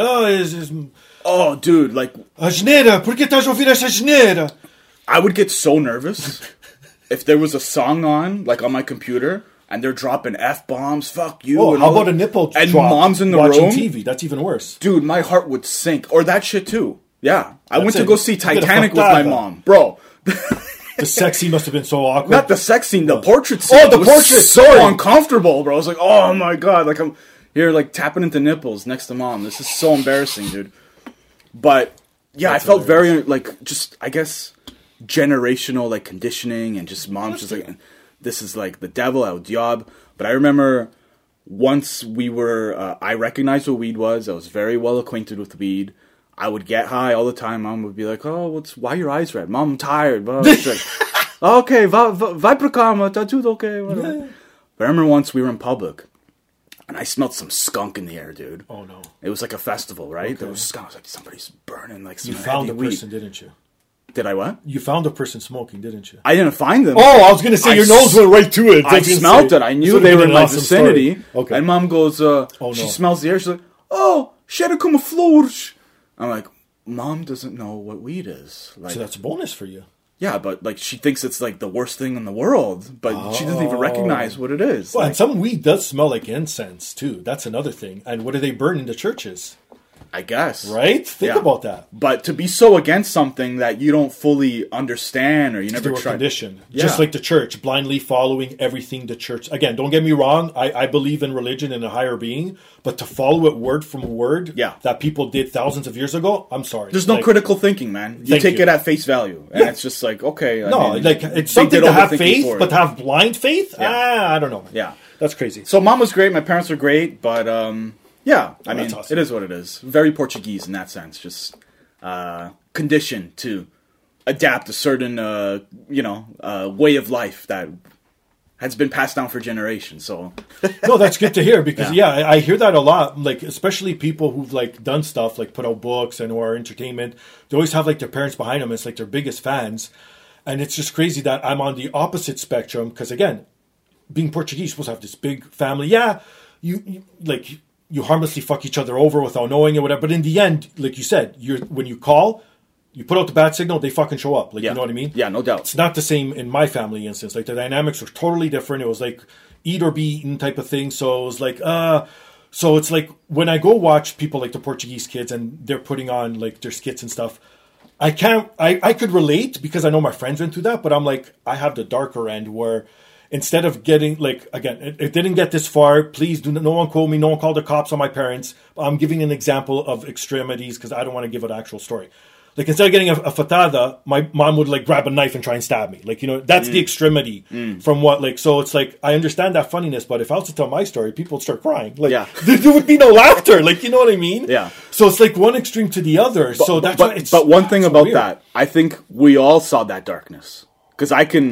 "Oh, dude, like asneira. Por que estás a ouvir essa asneira?" I would get so nervous if there was a song on, like on my computer, and they're dropping F-bombs, fuck you. Oh, how about a nipple and drop mom's in the watching room? TV? That's even worse. Dude, my heart would sink. Or that shit too. Yeah. I went to it. go see You get a Titanic with factada. my mom. Bro. The sex scene must have been so awkward. Not the sex scene, the portrait scene. Oh, the was portrait, so sorry. uncomfortable, bro. I was like, oh my god. Like, I'm here, like, tapping into nipples next to mom. This is so embarrassing, dude. But, yeah, I felt very, like, just, I guess, generational, like, conditioning, and just mom's just like, this is, like, the devil, el diab. But I remember once we were, I recognized what weed was. I was very well acquainted with weed. I would get high all the time. Mom would be like, "Oh, why are your eyes red? Mom, I'm tired." Blah. She's like, "Okay, vai pra cama, tá tudo okay." Whatever. Yeah. But I remember once we were in public, and I smelled some skunk in the air, dude. Oh no! It was like a festival, right? Okay. There was skunk. I was like, somebody's burning like some. You found a weed. person, didn't you? Did I what? You found a person smoking, didn't you? I didn't find them. Oh, I was going to say your nose went right to it. I smelled it. I knew they were in my vicinity. Okay. And mom goes, she smells the air. She's like, "Oh, cheira como flores." I'm like, Mom doesn't know what weed is. Like, so that's a bonus for you. Yeah, but like she thinks it's like the worst thing in the world, but she doesn't even recognize what it is. Well, like, and some weed does smell like incense too. That's another thing. And what do they burn in the churches? I guess. Right? Think about that. But to be so against something that you don't fully understand or you never tried. Conditioned. Yeah. Just like the church, blindly following everything the church. Again, don't get me wrong. I believe in religion and a higher being. But to follow it word from word that people did thousands of years ago, I'm sorry. There's no critical thinking, man. You take it at face value. And it's just like, okay. I mean, like it's something to have faith, but to have blind faith? I don't know. Man. Yeah. That's crazy. So mom was great. My parents were great. But yeah, I mean, awesome. It is what it is. Very Portuguese in that sense. Just conditioned to adapt a certain, way of life that has been passed down for generations. So no, that's good to hear because I hear that a lot. Like especially people who've like done stuff like put out books and or entertainment. They always have like their parents behind them. It's like their biggest fans, and it's just crazy that I'm on the opposite spectrum because again, being Portuguese, you're supposed to have this big family. Yeah, you harmlessly fuck each other over without knowing it, whatever. But in the end, like you said, when you call, you put out the bad signal, they fucking show up. Like, you know what I mean? Yeah, no doubt. It's not the same in my family instance. Like, the dynamics were totally different. It was like eat or be eaten type of thing. So it was like, so it's like when I go watch people like the Portuguese kids and they're putting on like their skits and stuff, I could relate because I know my friends went through that, but I'm like, I have the darker end where instead of getting, like, again, it didn't get this far. Please, no one quote me. No one call the cops on my parents. I'm giving an example of extremities because I don't want to give an actual story. Like, instead of getting a fatada, my mom would, like, grab a knife and try and stab me. Like, that's the extremity from what, like, so it's like, I understand that funniness, but if I was to tell my story, people would start crying. Like, there would be no laughter. Like, you know what I mean? Yeah. So it's like one extreme to the other. So that's why it's... But one thing about that, I think we all saw that darkness. Because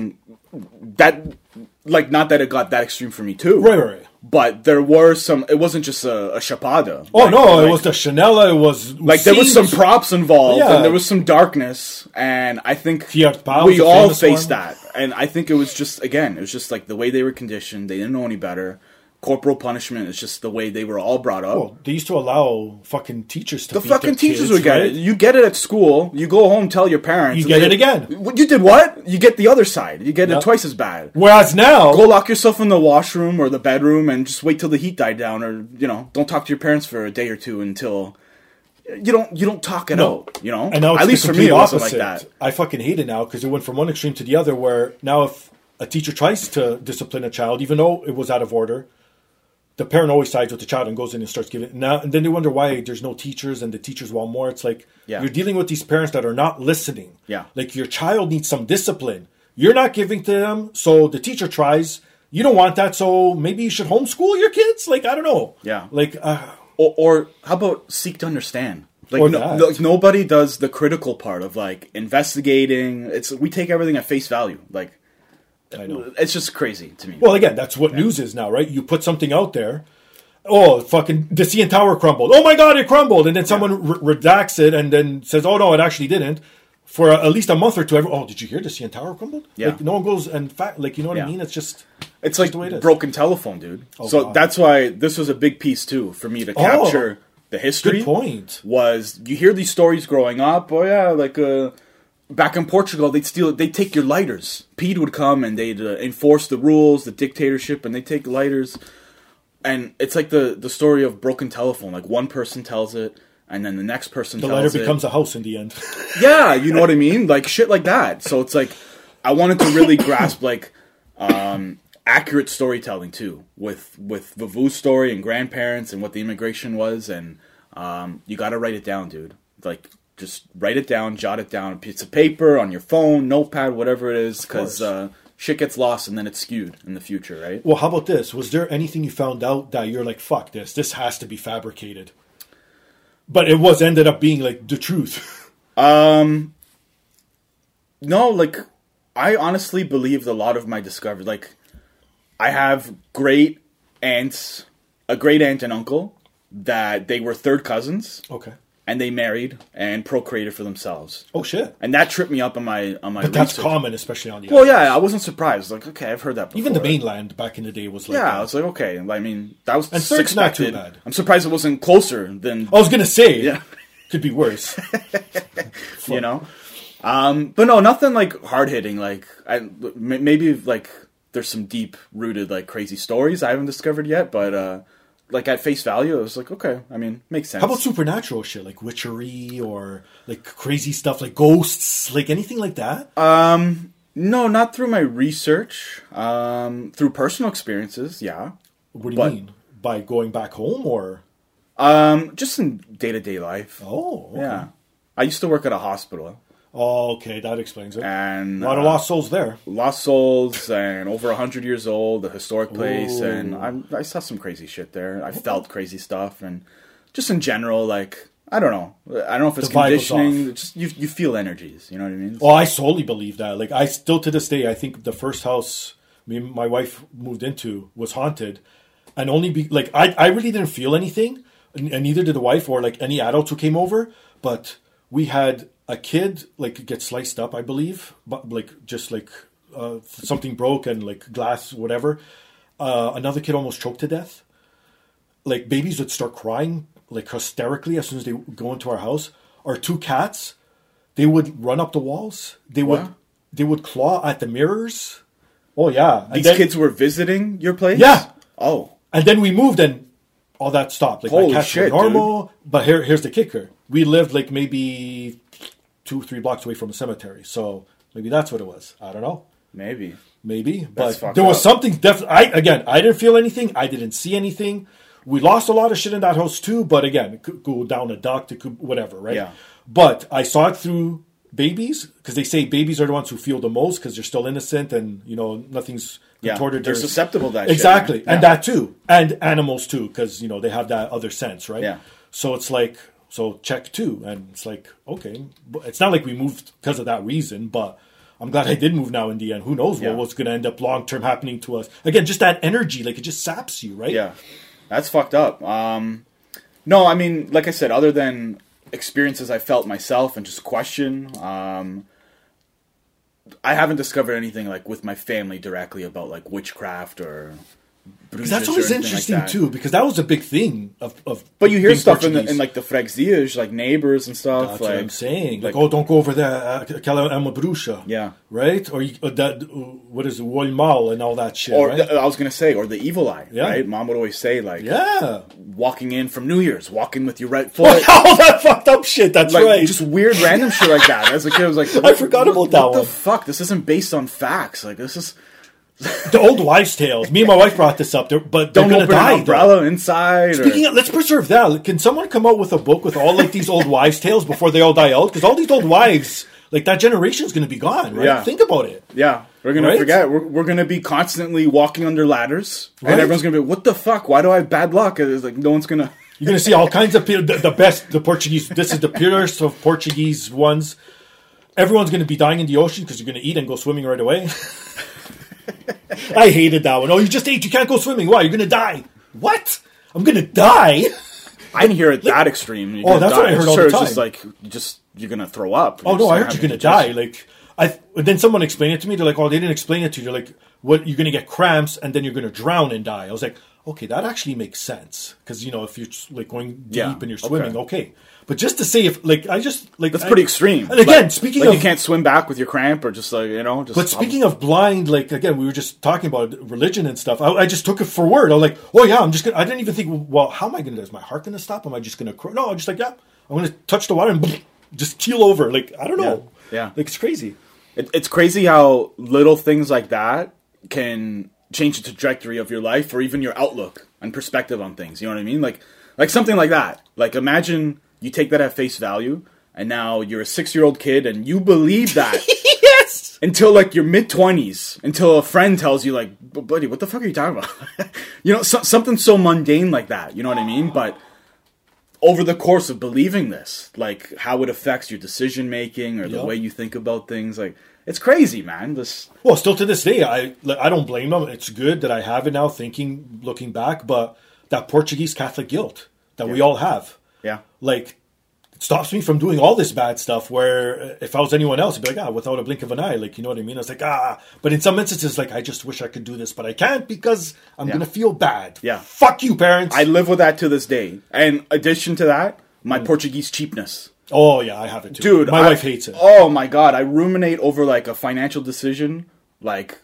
not that it got that extreme for me too. Right. But there were some, it wasn't just a chapada. Oh, no, it was the Chanela, it was... Like, there was some props involved, and there was some darkness, and I think we all faced that. And I think it was just, again, it was just like the way they were conditioned, they didn't know any better. Corporal punishment is just the way they were all brought up. Oh, they used to allow fucking teachers to beat their kids, would get it. You get it at school. You go home, tell your parents. You get it again. You did what? You get the other side. You get it twice as bad. Whereas now... Go lock yourself in the washroom or the bedroom and just wait till the heat died down, or, don't talk to your parents for a day or two until... You don't talk it out, And now it's at least for me, it wasn't like that. I fucking hate it now because it went from one extreme to the other where now if a teacher tries to discipline a child, even though it was out of order... The parent always sides with the child and goes in and starts giving now, and then they wonder why there's no teachers and the teachers want more. It's like you're dealing with these parents that are not listening. Yeah, like your child needs some discipline. You're not giving to them, so the teacher tries. You don't want that, so maybe you should homeschool your kids. Like I don't know. Yeah, like or how about seek to understand? Like nobody does the critical part of like investigating. We take everything at face value. Like. I know. It's just crazy to me. Well, again, that's what news is now, right? You put something out there, oh, fucking, the CN Tower crumbled. Oh my God, it crumbled. And then someone redacts it and then says, oh no, it actually didn't. For at least a month or two, oh, did you hear the CN Tower crumbled? Yeah. Like, no one goes and like, you know what I mean? It's like the way it is. broken telephone, dude. Oh, so God. That's why this was a big piece too for me to capture the history. Good point. Was you hear these stories growing up? Oh yeah, like back in Portugal, they'd take your lighters. Pete would come and they'd enforce the rules, the dictatorship, and they'd take lighters. And it's like the story of broken telephone. Like one person tells it, and then the next person tells it. The lighter becomes a house in the end. Yeah, you know what I mean? Like shit like that. So it's like I wanted to really grasp like accurate storytelling too, with Vavoo's story and grandparents and what the immigration was, and you got to write it down, dude. Like just write it down, jot it down, a piece of paper, on your phone, notepad, whatever it is, because shit gets lost and then it's skewed in the future, right? Well, how about this? Was there anything you found out that you're like, fuck this has to be fabricated? But it ended up being like the truth. No, like I honestly believed a lot of my discovery. Like I have a great aunt and uncle that they were third cousins. Okay. And they married and procreated for themselves. Oh shit! And that tripped me up on my. But that's common, especially on the. Well, yeah, I wasn't surprised. Like, okay, I've heard that before. Even the mainland back in the day was like. Yeah, I was like, okay. I mean, that was and third's not too bad. I'm surprised it wasn't closer than. I was gonna say, yeah, could be worse. You know, but no, nothing like hard hitting. Like, maybe like there's some deep rooted like crazy stories I haven't discovered yet, but. Like at face value, I was like, okay, I mean, makes sense. How about supernatural shit, like witchery or like crazy stuff, like ghosts, like anything like that? No, not through my research. Through personal experiences, yeah. What do you mean? By going back home or? Just in day-to-day life. Oh, okay. Yeah. I used to work at a hospital. Oh, okay, that explains it. And a lot of lost souls there. Lost souls, and over 100 years old, a historic place, and I saw some crazy shit there. I felt crazy stuff, and just in general, like, I don't know if it's conditioning. Just you feel energies, you know what I mean? Oh, I solely believe that. Like, I still to this day, I think the first house me and my wife moved into was haunted, and only like I really didn't feel anything, and neither did the wife or like any adults who came over, but we had a kid like get sliced up, I believe, but like just like something broke and like glass, whatever. Another kid almost choked to death. Like babies would start crying like hysterically as soon as they go into our house. Our two cats, they would run up the walls. They would claw at the mirrors. Oh yeah, these kids were visiting your place. Yeah. Oh, and then we moved and all that stopped. Like holy my cats shit, were normal, dude. But here's the kicker: we lived like maybe 2-3 blocks away from a cemetery, so maybe that's what it was. I don't know. Maybe, but there was something definitely. I didn't feel anything. I didn't see anything. We lost a lot of shit in that house too, but again, it could go down a duct, it could whatever, right? Yeah. But I saw it through babies because they say babies are the ones who feel the most because they're still innocent and you know nothing's contorted. They're susceptible to that. Exactly, shit, and that too, and animals too, because you know they have that other sense, right? Yeah. So it's like. So check too, and it's like, okay, it's not like we moved because of that reason, but I'm glad I did move now in the end. Who knows what's going to end up long-term happening to us. Again, just that energy, like it just saps you, right? Yeah, that's fucked up. No, I mean, like I said, other than experiences I felt myself and just question, I haven't discovered anything like with my family directly about like witchcraft or... Because that's always interesting like too, because that was a big thing of but you hear stuff in like the freguesias, like neighbors and stuff. That's like, what I'm saying. Like, oh, don't go over there, aquela é uma bruxa. Yeah. Right? Or that, what is it, o olho mau and all that shit, or right? I was going to say, or the evil eye, right? Mom would always say, like, walking in from New Year's, walking with your right foot. All that fucked up shit, that's like, right. Just weird random shit like that. As a kid, I was like, I forgot about that one. What the fuck? This isn't based on facts. Like, this is... The old wives' tales. Me and my wife brought this up, but they're going to die. Don't open an umbrella inside. Speaking of, let's preserve that. Can someone come out with a book with all like these old wives' tales before they all die out? Because all these old wives, like that generation is going to be gone, right? Yeah. Think about it. Yeah, we're going to forget. We're going to be constantly walking under ladders, and everyone's going to be, what the fuck? Why do I have bad luck? It's like no one's going to... You're going to see all kinds of people, the Portuguese, this is the purest of Portuguese ones. Everyone's going to be dying in the ocean because you're going to eat and go swimming right away. I hated that one. Oh, you just ate. You can't go swimming. Why? You're going to die. What? I'm gonna die. I didn't hear it that extreme. Oh, that's what I heard all the time. It's just like you're gonna throw up. Oh no, I heard you're gonna die. Like then someone explained it to me. They're like, oh, they didn't explain it to you. They're like, what? You're gonna get cramps and then you're gonna drown and die. I was like, okay, that actually makes sense because if you're like going deep and you're swimming, okay. But just to say, if like I just like that's pretty extreme. And again, speaking of, you can't swim back with your cramp or just just. But speaking of blind, like again, we were just talking about religion and stuff. I just took it for word. I was like, oh yeah, I'm just gonna. I didn't even think, well, how am I gonna? Is my heart gonna stop? Am I just gonna? No, I'm just like, yeah, I'm gonna touch the water and just keel over. Like I don't know. Yeah. Like it's crazy. It's crazy how little things like that can change the trajectory of your life or even your outlook and perspective on things. You know what I mean? Like something like that. Like imagine. You take that at face value, and now you're a 6-year-old kid, and you believe that yes! Until like your mid-20s, until a friend tells you, like, buddy, what the fuck are you talking about? Something so mundane like that. You know what I mean? But over the course of believing this, like how it affects your decision making or the way you think about things, like it's crazy, man. Well, still to this day, I don't blame them. It's good that I have it now, looking back, but that Portuguese Catholic guilt that we all have. Yeah. Like, it stops me from doing all this bad stuff where if I was anyone else, I'd be like, without a blink of an eye. Like, you know what I mean? I was like, But in some instances, like, I just wish I could do this, but I can't because I'm going to feel bad. Yeah. Fuck you, parents. I live with that to this day. And addition to that, my Portuguese cheapness. Oh, yeah, I have it too. Dude. My wife hates it. Oh, my God. I ruminate over, like, a financial decision, like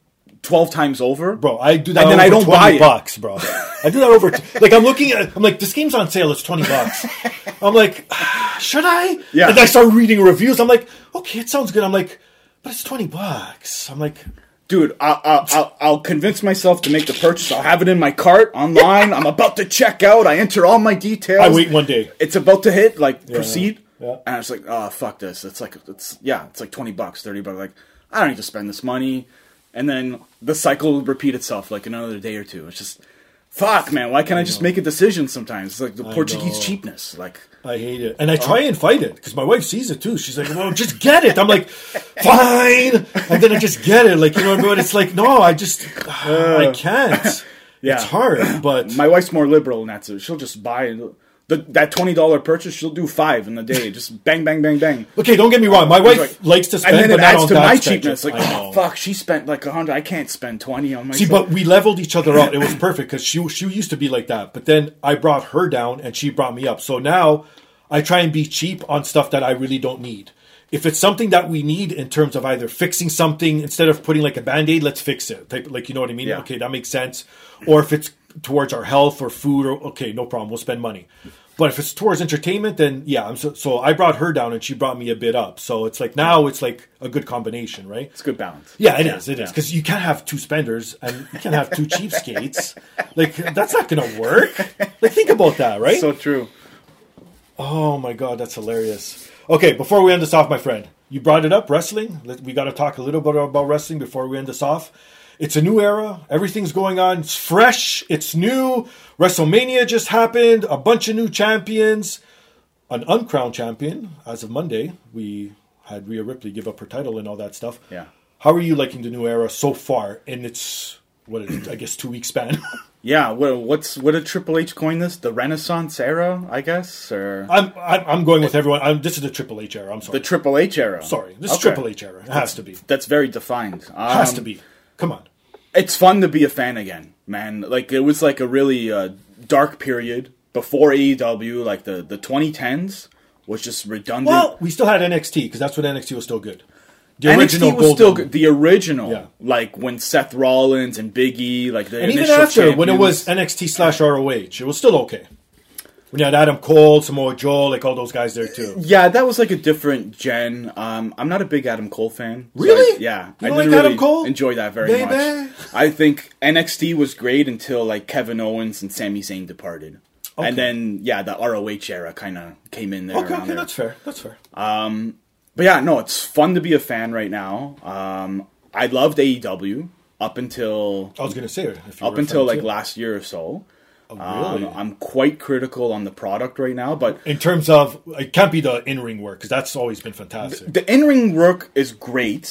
12 times over. Bro, I do that and then over I don't buy $20, bro. I do that over... like, I'm like, this game's on sale. It's $20. I'm like, should I? Yeah. And I start reading reviews. I'm like, okay, it sounds good. I'm like, but it's $20. I'm like... Dude, I'll convince myself to make the purchase. I'll have it in my cart online. I'm about to check out. I enter all my details. I wait one day. It's about to hit, proceed. Yeah. And I was like, oh, fuck this. It's like $20, $30. Like, I don't need to spend this money. And then the cycle will repeat itself like another day or two. It's just, fuck, man. Why can't I just make a decision sometimes? It's like the Portuguese cheapness. Like, I hate it. And I try and fight it because my wife sees it too. She's like, well, just get it. I'm like, fine. And then I just get it. Like, you know what I mean? It's like, no, I can't. Yeah. It's hard. But my wife's more liberal in that. So she'll just buy that $20 purchase. She'll do 5 in the day. Just bang, bang, bang, bang. Okay, don't get me wrong. My wife likes to spend, and then but it not adds on to that my spectrum. cheapness. Like, oh, fuck, she spent like $100. I can't spend 20 on myself. See, but we leveled each other out. It was perfect because she used to be like that. But then I brought her down and she brought me up. So now I try and be cheap on stuff that I really don't need. If it's something that we need in terms of either fixing something, instead of putting like a Band-Aid, let's fix it. Like, you know what I mean? Yeah. Okay, that makes sense. Or if it's towards our health or food, or okay, no problem, we'll spend money. But if it's towards entertainment, then yeah. So I brought her down and she brought me a bit up. So it's like now it's like a good combination, right? It's a good balance. Yeah, it is. Because you can't have 2 spenders and you can't have 2 cheapskates. Like, that's not going to work. Like, think about that, right? So true. Oh my God, that's hilarious. Okay, before we end this off, my friend, you brought it up, wrestling. We got to talk a little bit about wrestling before we end this off. It's a new era. Everything's going on. It's fresh. It's new. WrestleMania just happened. A bunch of new champions. An uncrowned champion. As of Monday, we had Rhea Ripley give up her title and all that stuff. Yeah. How are you liking the new era so far in its, I guess, 2-week span? Yeah, what did Triple H coin this? The Renaissance era, I guess, or I'm going with everyone. This is the Triple H era. I'm sorry. The Triple H era. Sorry, this is Triple H era. It has to be. That's very defined. Has to be. Come on. It's fun to be a fan again, man. Like, it was like a really dark period before AEW. Like the 2010s was just redundant. Well, we still had NXT because that's when NXT was still good. The NXT was still good. The original, like when Seth Rollins and Big E, like the and even after when it was NXT/ROH, it was still okay. When you had Adam Cole, Samoa Joe, like all those guys there too. Yeah, that was like a different gen. I'm not a big Adam Cole fan. Really? So I didn't like really Adam Cole? Enjoy that very much. Baby. I think NXT was great until like Kevin Owens and Sami Zayn departed. Okay. And then the ROH era kind of came in there. Okay, that's fair. That's fair. But yeah, no, it's fun to be a fan right now. I loved AEW up until I was going to say like last year or so. Oh, really? I'm quite critical on the product right now, but in terms of it can't be the in-ring work because that's always been fantastic. The in-ring work is great,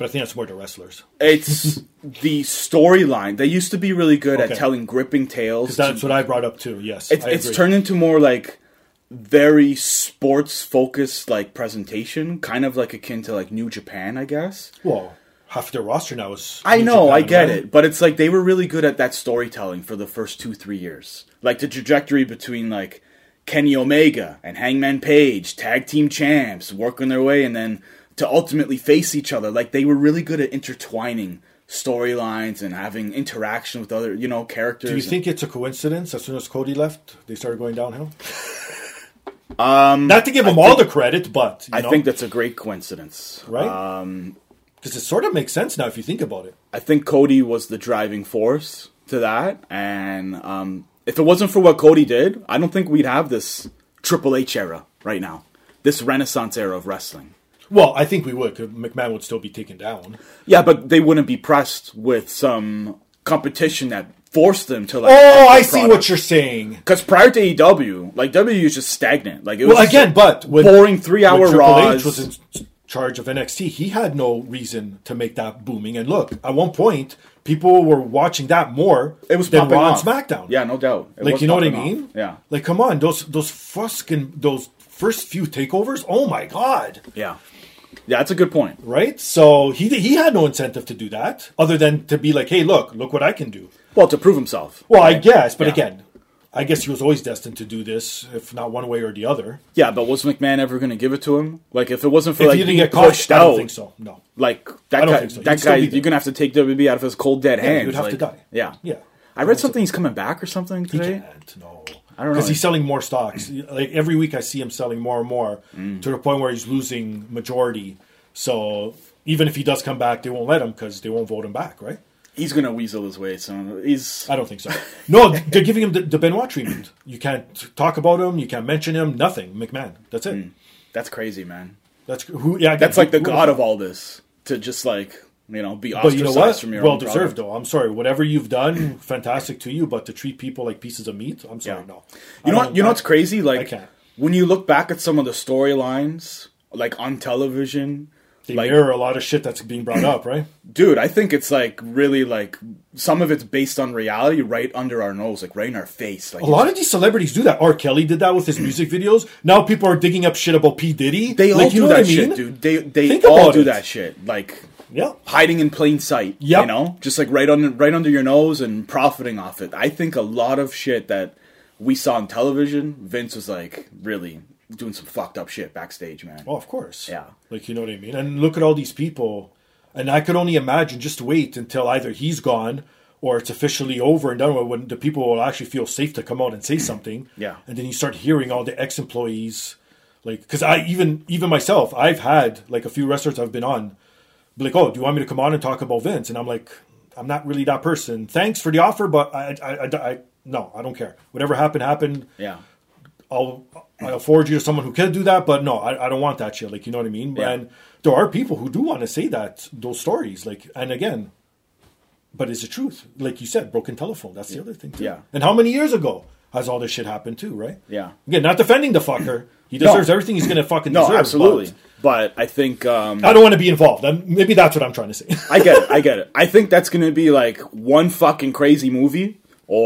But I think that's more the wrestlers. It's the storyline. They used to be really good at telling gripping tales. Because that's what I brought up too. Yes, it's turned into more like very sports focused like presentation, kind of like akin to like New Japan, I guess. Well, half their roster now is. I know, Japan, I get it, but it's like they were really good at that storytelling for the first 2-3 years. Like the trajectory between like Kenny Omega and Hangman Page, tag team champs, working their way, and then to ultimately face each other. Like they were really good at intertwining storylines and having interaction with other, characters. Do you think it's a coincidence? As soon as Cody left, they started going downhill. Not to give him all the credit, but I think that's a great coincidence, right? Because it sort of makes sense now if you think about it. I think Cody was the driving force to that, and if it wasn't for what Cody did, I don't think we'd have this Triple H era right now, this Renaissance era of wrestling. Well, I think we would, because McMahon would still be taken down. Yeah, but they wouldn't be pressed with some competition that forced them to like. Oh, I see what you're saying. Because prior to AEW, like WWE was just stagnant. Like it was but when, boring 3-hour Raws. Triple H was in charge of NXT, he had no reason to make that booming. And look, at one point, people were watching that more than Raw and SmackDown. Yeah, no doubt. Like, you know what I mean? Yeah. Like, come on, those first few takeovers. Oh my god. Yeah. Yeah, that's a good point. Right? So he had no incentive to do that, other than to be like, hey, look what I can do. Well, to prove himself. Well, right? I guess, but again, I guess he was always destined to do this, if not one way or the other. Yeah, but was McMahon ever going to give it to him? Like, if it wasn't for if he didn't get pushed out, I don't think so. No, like that guy, you're going to have to take WB out of his cold dead hands. He would have to die. Yeah, yeah. I read something he's coming back or something today. He can't. No, I don't know because he's selling more stocks. Like every week, I see him selling more and more to the point where he's losing majority. So even if he does come back, they won't let him because they won't vote him back, right? He's going to weasel his way, so I don't think so. No, they're giving him the Benoit treatment. You can't talk about him. You can't mention him. Nothing. McMahon. That's it. That's crazy, man. That's who. Yeah, that's like the god of all this. To just like be ostracized but you know what? From your well own deserved product. though. I'm sorry. Whatever you've done, fantastic to you. But to treat people like pieces of meat, I'm sorry. Yeah. No. You know what's crazy? Like I can't. When you look back at some of the storylines, like on television. They mirror a lot of shit that's being brought up, right? Dude, I think it's like really like some of it's based on reality right under our nose, like right in our face. Like a lot of these celebrities do that. R. Kelly did that with his music videos. Now people are digging up shit about P. Diddy. They all do that shit, dude. They all do that shit. Like hiding in plain sight. Yep. Just like right under your nose and profiting off it. I think a lot of shit that we saw on television, Vince was like really doing some fucked up shit backstage, man. Oh, of course. Yeah. Like, you know what I mean? And look at all these people. And I could only imagine, just wait until either he's gone or it's officially over and done with, when the people will actually feel safe to come out and say something. Yeah. And then you start hearing all the ex-employees. Like, because I even myself, I've had like a few wrestlers I've been on. Be like, oh, do you want me to come on and talk about Vince? And I'm like, I'm not really that person. Thanks for the offer, but I no, I don't care. Whatever happened. Yeah. I'll forward you to someone who can do that, but no, I don't want that shit. Like, you know what I mean? Yeah. And there are people who do want to say those stories. Like, and again, but it's the truth. Like you said, broken telephone. That's the other thing too. Yeah. And how many years ago has all this shit happened too, right? Yeah. Again, not defending the fucker. He deserves everything he's going to fucking deserve. No, absolutely. But I think... I don't want to be involved. Maybe that's what I'm trying to say. I get it. I think that's going to be like one fucking crazy movie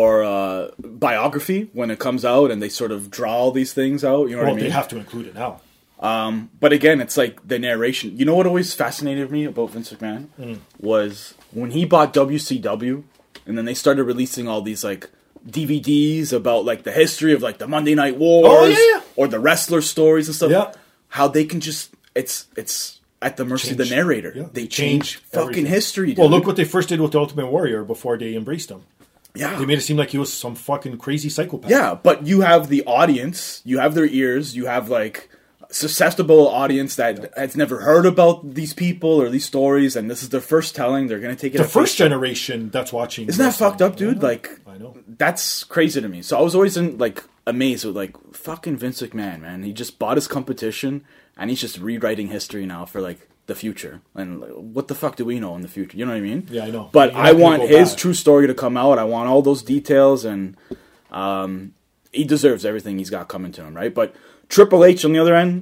or biography when it comes out and they sort of draw all these things out. You know what I mean? They have to include it now. But again, it's like the narration. You know what always fascinated me about Vince McMahon? Was when he bought WCW and then they started releasing all these like DVDs about like the history of like the Monday Night Wars or the wrestler stories and stuff. Yeah. How they can just it's at the mercy of the narrator. Yeah. They change fucking history. Dude. Well, look what they first did with the Ultimate Warrior before they embraced him. Yeah. They made it seem like he was some fucking crazy psychopath. Yeah, but you have the audience, you have their ears, you have like susceptible audience that has never heard about these people or these stories, and this is their first telling. They're going to take it. The first generation that's watching. Isn't that fucked up, dude? Like, I know. That's crazy to me. So I was always amazed with like fucking Vince McMahon, man. He just bought his competition, and he's just rewriting history now for like the future. And what the fuck do we know in the future? You know what I mean? Yeah, I know. But I want his true story to come out. I want all those details, and he deserves everything he's got coming to him, right? But Triple H, on the other end,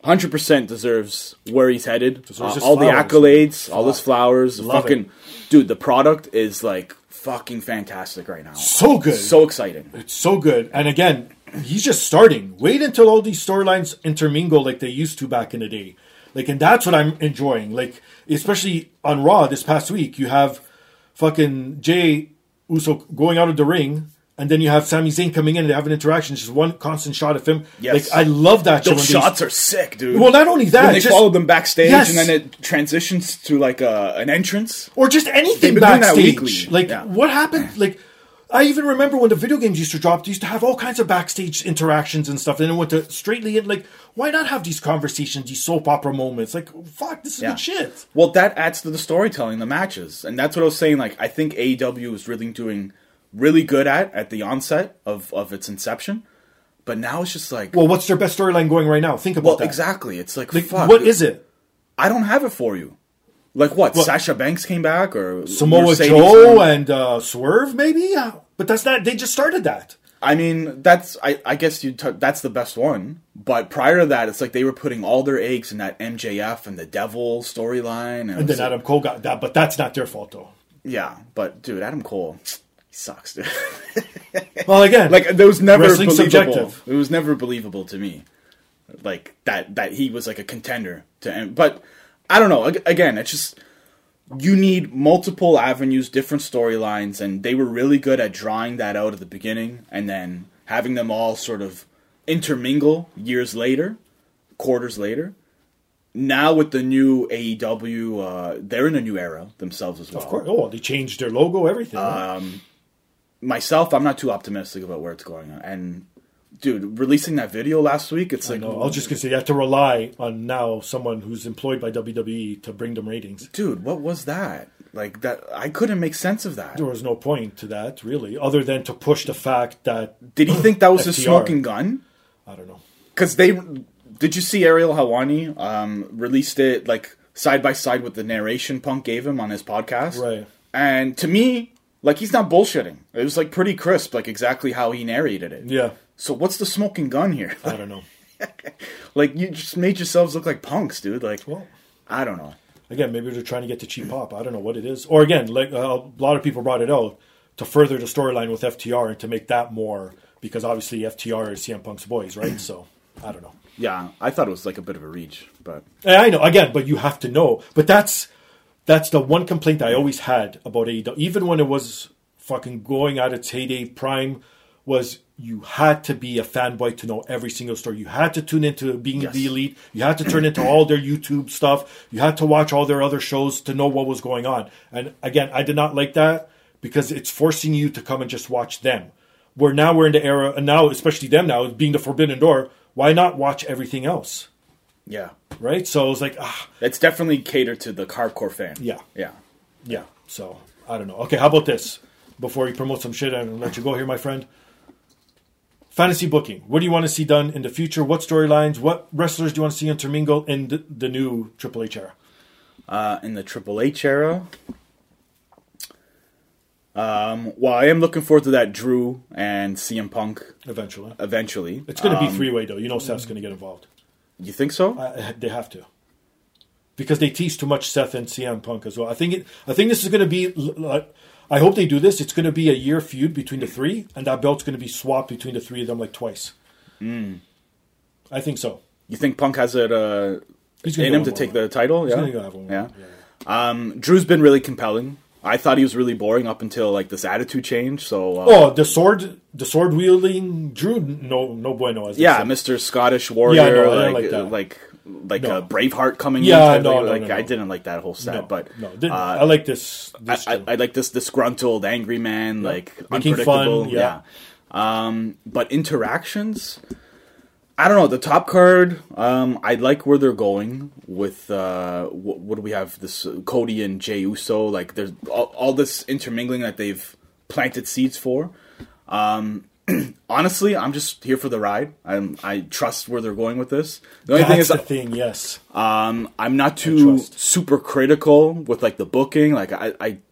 100% deserves where he's headed. Deserves his all the flowers. accolades, all his flowers. Love fucking it. dude, the product is like fucking fantastic right now. So good. So exciting. It's so good. And again, he's just starting. Wait until all these storylines intermingle like they used to back in the day. Like, and that's what I'm enjoying. Like, especially on Raw this past week, you have fucking Jey Uso going out of the ring, and then you have Sami Zayn coming in and they have an interaction. It's just one constant shot of him. Yes. Like, I love that. Those shots are sick, dude. Well, not only that, when they just, follow them backstage, Yes. and then it transitions to like an entrance. or just anything They've been doing that backstage. weekly. Like, Yeah. what happened? Like, I even remember when the video games used to drop, they used to have all kinds of backstage interactions and stuff. And then it went to straightly in. Like, why not have these conversations, these soap opera moments? Like, fuck, this is good shit. Well, that adds to the storytelling, the matches, and that's what I was saying. Like, I think AEW is really doing really good at the onset of its inception, but now it's just like, Well, what's their best storyline going right now? Think about that. exactly. It's like Like, fuck, what is it? I don't have it for you. Like what? Sasha Banks came back, or Samoa Mercedes Joe and and Swerve, maybe? But that's not, they just started that. I mean, that's I guess that's the best one. But prior to that, it's like they were putting all their eggs in that MJF and the Devil storyline, And then Adam Cole got that, but that's not their fault, though. Yeah, but dude, Adam Cole, he sucks, dude. Well, again, Like there was never wrestling's believable. subjective. It was never believable to me, like that he was like a contender to. But I don't know. Again, it's just you need multiple avenues, different storylines, and they were really good at drawing that out at the beginning, and then having them all sort of intermingle years later, quarters later. Now with the new AEW, they're in a new era themselves as well. of course. Oh, they changed their logo, everything. Myself, I'm not too optimistic about where it's going. And dude, releasing that video last week, it's like No, I was just going to say, you have to rely on now someone who's employed by WWE to bring them ratings. dude, what was that? Like that, I couldn't make sense of that. There was no point to that, really, other than to push the fact that... Did he think that was a FTR. smoking gun? I don't know. Because did you see Ariel Helwani released it like side by side with the narration Punk gave him on his podcast? Right. And to me, like he's not bullshitting. It was like pretty crisp, like exactly how he narrated it. Yeah. So what's the smoking gun here? I don't know. Like you just made yourselves look like punks, dude. Like, Well, I don't know. again, maybe they're trying to get to cheap pop. I don't know what it is. Or again, like a lot of people brought it out to further the storyline with FTR and to make that more, because obviously FTR is CM Punk's boys, right? So I don't know. Yeah, I thought it was like a bit of a reach, but And I know, again, but you have to know. But that's the one complaint I always had about AEW, even when it was fucking going at its heyday prime, was you had to be a fanboy to know every single story. You had to tune into being the elite. You had to turn into all their YouTube stuff. You had to watch all their other shows to know what was going on. And again, I did not like that because it's forcing you to come and just watch them. Where now we're in the era, and now especially them now being the forbidden door, why not watch everything else? yeah, Right? So it was like, it's definitely catered to the hardcore fan. Yeah. Yeah. So I don't know. Okay, how about this? Before you promote some shit and let you go here, my friend. Fantasy booking. What do you want to see done in the future? What storylines? What wrestlers do you want to see intermingle in the new Triple H era? In the Triple H era, well, I am looking forward to that Drew and CM Punk Eventually. It's It's going to be three-way, though. You know Seth's going to get involved. You think so? They have to. Because they tease too much Seth and CM Punk as well. I think this is going to be... I hope they do this. It's going to be a year feud between the three, and that belt's going to be swapped between the three of them like twice. I think so. You think Punk has it He's in gonna him go to one take more. the title? He's Yeah. going to have one more. Yeah. Drew's been really compelling. I thought he was really boring up until like this attitude change. So the sword wielding Drew, no bueno. As they yeah, say. Mr. Scottish warrior, Yeah, no, I didn't like that. a Braveheart coming Yeah, in. no, I didn't like that whole set, but I like this. I like this disgruntled, angry man, like Making unpredictable. fun, yeah. But interactions, I don't know. The top card, I like where they're going with. What do we have? This Cody and Jey Uso. Like there's all this intermingling that they've planted seeds for. Honestly, I'm just here for the ride. I trust where they're going with this. The only thing is, yes. I'm not too super critical with like the booking. Like I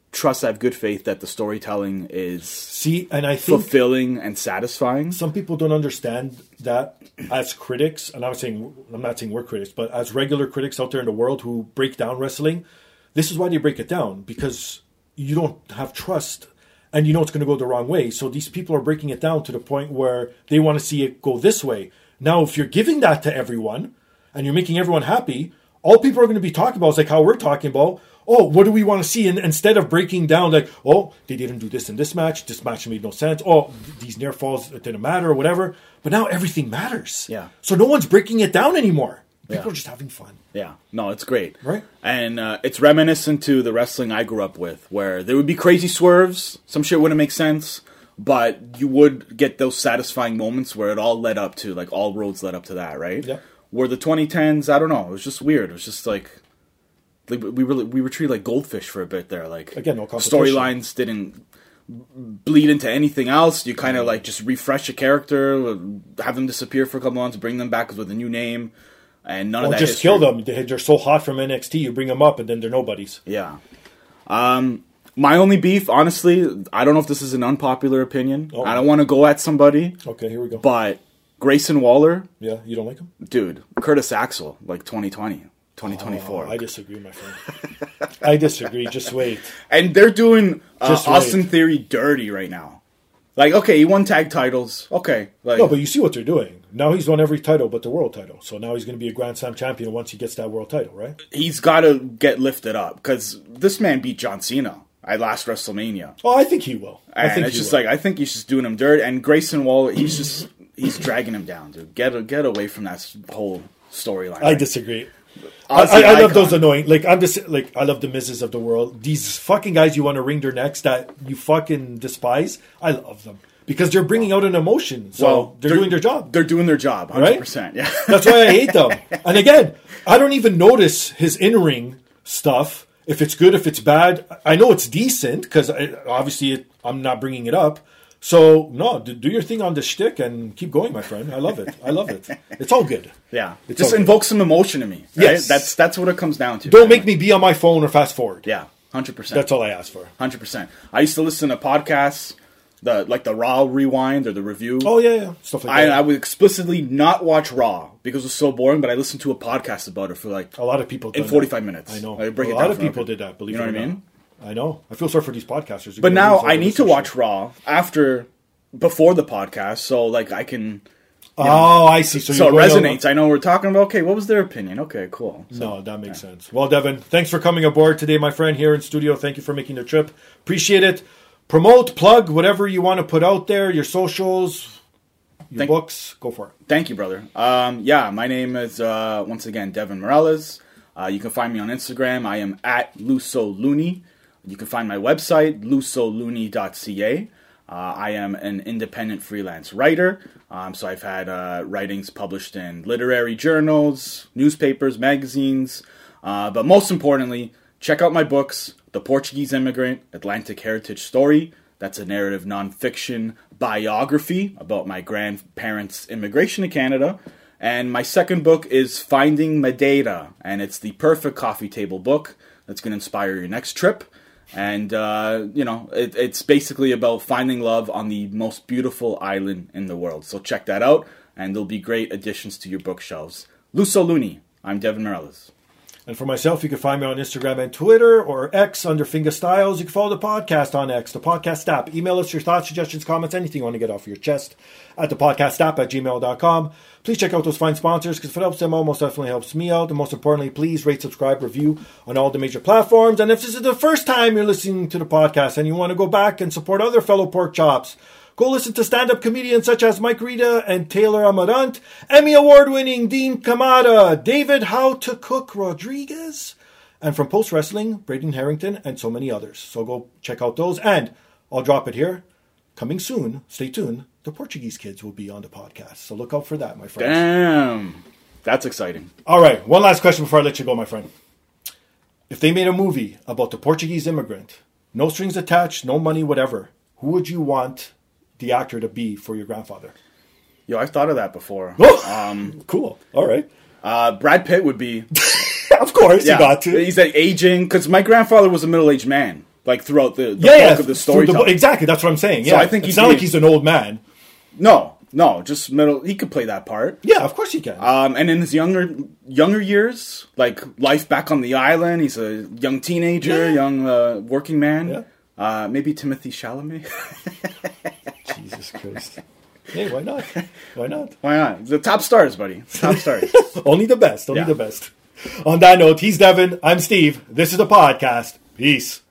trust, I have good faith that the storytelling is and I think fulfilling and satisfying. Some people don't understand that as critics, and I'm not saying we're critics, but as regular critics out there in the world who break down wrestling, this is why they break it down, because you don't have trust and you know it's going to go the wrong way. So these people are breaking it down to the point where they want to see it go this way. Now, if you're giving that to everyone and you're making everyone happy, all people are going to be talking about is like how we're talking about, oh, what do we want to see? And instead of breaking down like, oh, they didn't do this in this match made no sense. Oh, these near falls, it didn't matter or whatever. But now everything matters. Yeah. So no one's breaking it down anymore. People are just having fun. Yeah. No, it's great. Right. And it's reminiscent to the wrestling I grew up with, where there would be crazy swerves. Some shit wouldn't make sense. But you would get those satisfying moments where it all led up to, like, all roads led up to that, right? Yeah. Where the 2010s, I don't know, it was just weird. It was just like we were treated like goldfish for a bit there. Like, again, no competition. Storylines didn't bleed into anything else. You kind of like just refresh a character, have them disappear for a couple months, bring them back with a new name, and none of that. Just history. kill them. They're so hot from NXT. You bring them up, and then they're nobodies. Yeah. My only beef, honestly, I don't know if this is an unpopular opinion. I don't want to go at somebody. Okay, here we go. But Grayson Waller. Yeah, you don't like him? Dude, Curtis Axel, like 2020, 2024. I disagree, my friend. I disagree. Just wait. And they're doing Austin Theory dirty right now. Like, okay, he won tag titles. Okay. Like, no, but you see what they're doing. Now he's won every title but the world title. So now he's going to be a Grand Slam champion once he gets that world title, right? He's got to get lifted up because this man beat John Cena at last WrestleMania. Oh, I think he will. I think he's just doing him dirt. And Grayson Waller, he's dragging him down, dude. Get away from that whole storyline. I disagree. I love those annoying. Like, I'm just like, I love the Miz's of the world. These fucking guys you want to wring their necks that you fucking despise. I love them because they're bringing out an emotion. So they're doing their job. They're doing their job, 100%. Right? Yeah, that's why I hate them. And again, I don't even notice his in-ring stuff. If it's good, if it's bad, I know it's decent because obviously I'm not bringing it up. So, no, do your thing on the shtick and keep going, my friend. I love it. It's all good. Yeah. It just invokes some emotion in me. Right? Yes. That's what it comes down to. Don't make me be on my phone or fast forward. Yeah, 100%. That's all I ask for. 100%. I used to listen to podcasts, the Raw Rewind or the Review. Oh, yeah. Stuff like that. I would explicitly not watch Raw because it was so boring, but I listened to a podcast about it for like... A lot of people in 45 minutes. I know. A lot of people did that, believe it or not. You know what I mean? I know. I feel sorry for these podcasters. But now I need to watch Raw before the podcast, so like I can. I see. So it resonates. I know we're talking about. Okay, what was their opinion? Okay, cool. So, no, that makes sense. Well, Devin, thanks for coming aboard today, my friend, here in studio. Thank you for making the trip. Appreciate it. Promote, plug, whatever you want to put out there. Your socials, your books. Go for it. Thank you, brother. My name is once again Devin Morales. You can find me on Instagram. I am at LusoLooney. You can find my website, lusolooney.ca. I am an independent freelance writer, so I've had writings published in literary journals, newspapers, magazines, but most importantly, check out my books, The Portuguese Immigrant, Atlantic Heritage Story. That's a narrative nonfiction biography about my grandparents' immigration to Canada. And my second book is Finding Madeira, and it's the perfect coffee table book that's going to inspire your next trip. And, it's basically about finding love on the most beautiful island in the world. So check that out, and there'll be great additions to your bookshelves. Luso Looney. I'm Devin Morales. And for myself, you can find me on Instagram and Twitter or X under Finger Styles. You can follow the podcast on X, the podcast app. Email us your thoughts, suggestions, comments, anything you want to get off your chest at thepodcastapp@gmail.com. Please check out those fine sponsors because if it helps them out, most definitely helps me out. And most importantly, please rate, subscribe, review on all the major platforms. And if this is the first time you're listening to the podcast and you want to go back and support other fellow pork chops, go listen to stand-up comedians such as Mike Rita and Taylor Amarant, Emmy Award-winning Dean Kamada, David How to Cook Rodriguez, and from Post Wrestling, Braden Harrington, and so many others. So go check out those. And I'll drop it here. Coming soon, stay tuned, the Portuguese kids will be on the podcast. So look out for that, my friends. Damn. That's exciting. All right, one last question before I let you go, my friend. If they made a movie about the Portuguese immigrant, no strings attached, no money, whatever, who would you want the actor to be for your grandfather? Yo, I've thought of that before. Cool. All right. Brad Pitt would be. Of course, you got to. He's like aging, because my grandfather was a middle-aged man. like throughout the bulk of the storytelling. Exactly, that's what I'm saying. Yeah, so I think it's not like he's an old man. No, just middle. He could play that part. Yeah, of course he can. And in his younger years, like life back on the island, he's a young teenager, young working man. Yeah. Maybe Timothy Chalamet. Jesus Christ. Hey, why not? Why not? Why not? The top stars, buddy. Top stars. Only the best. Only the best. On that note, he's Devin. I'm Steve. This is the podcast. Peace.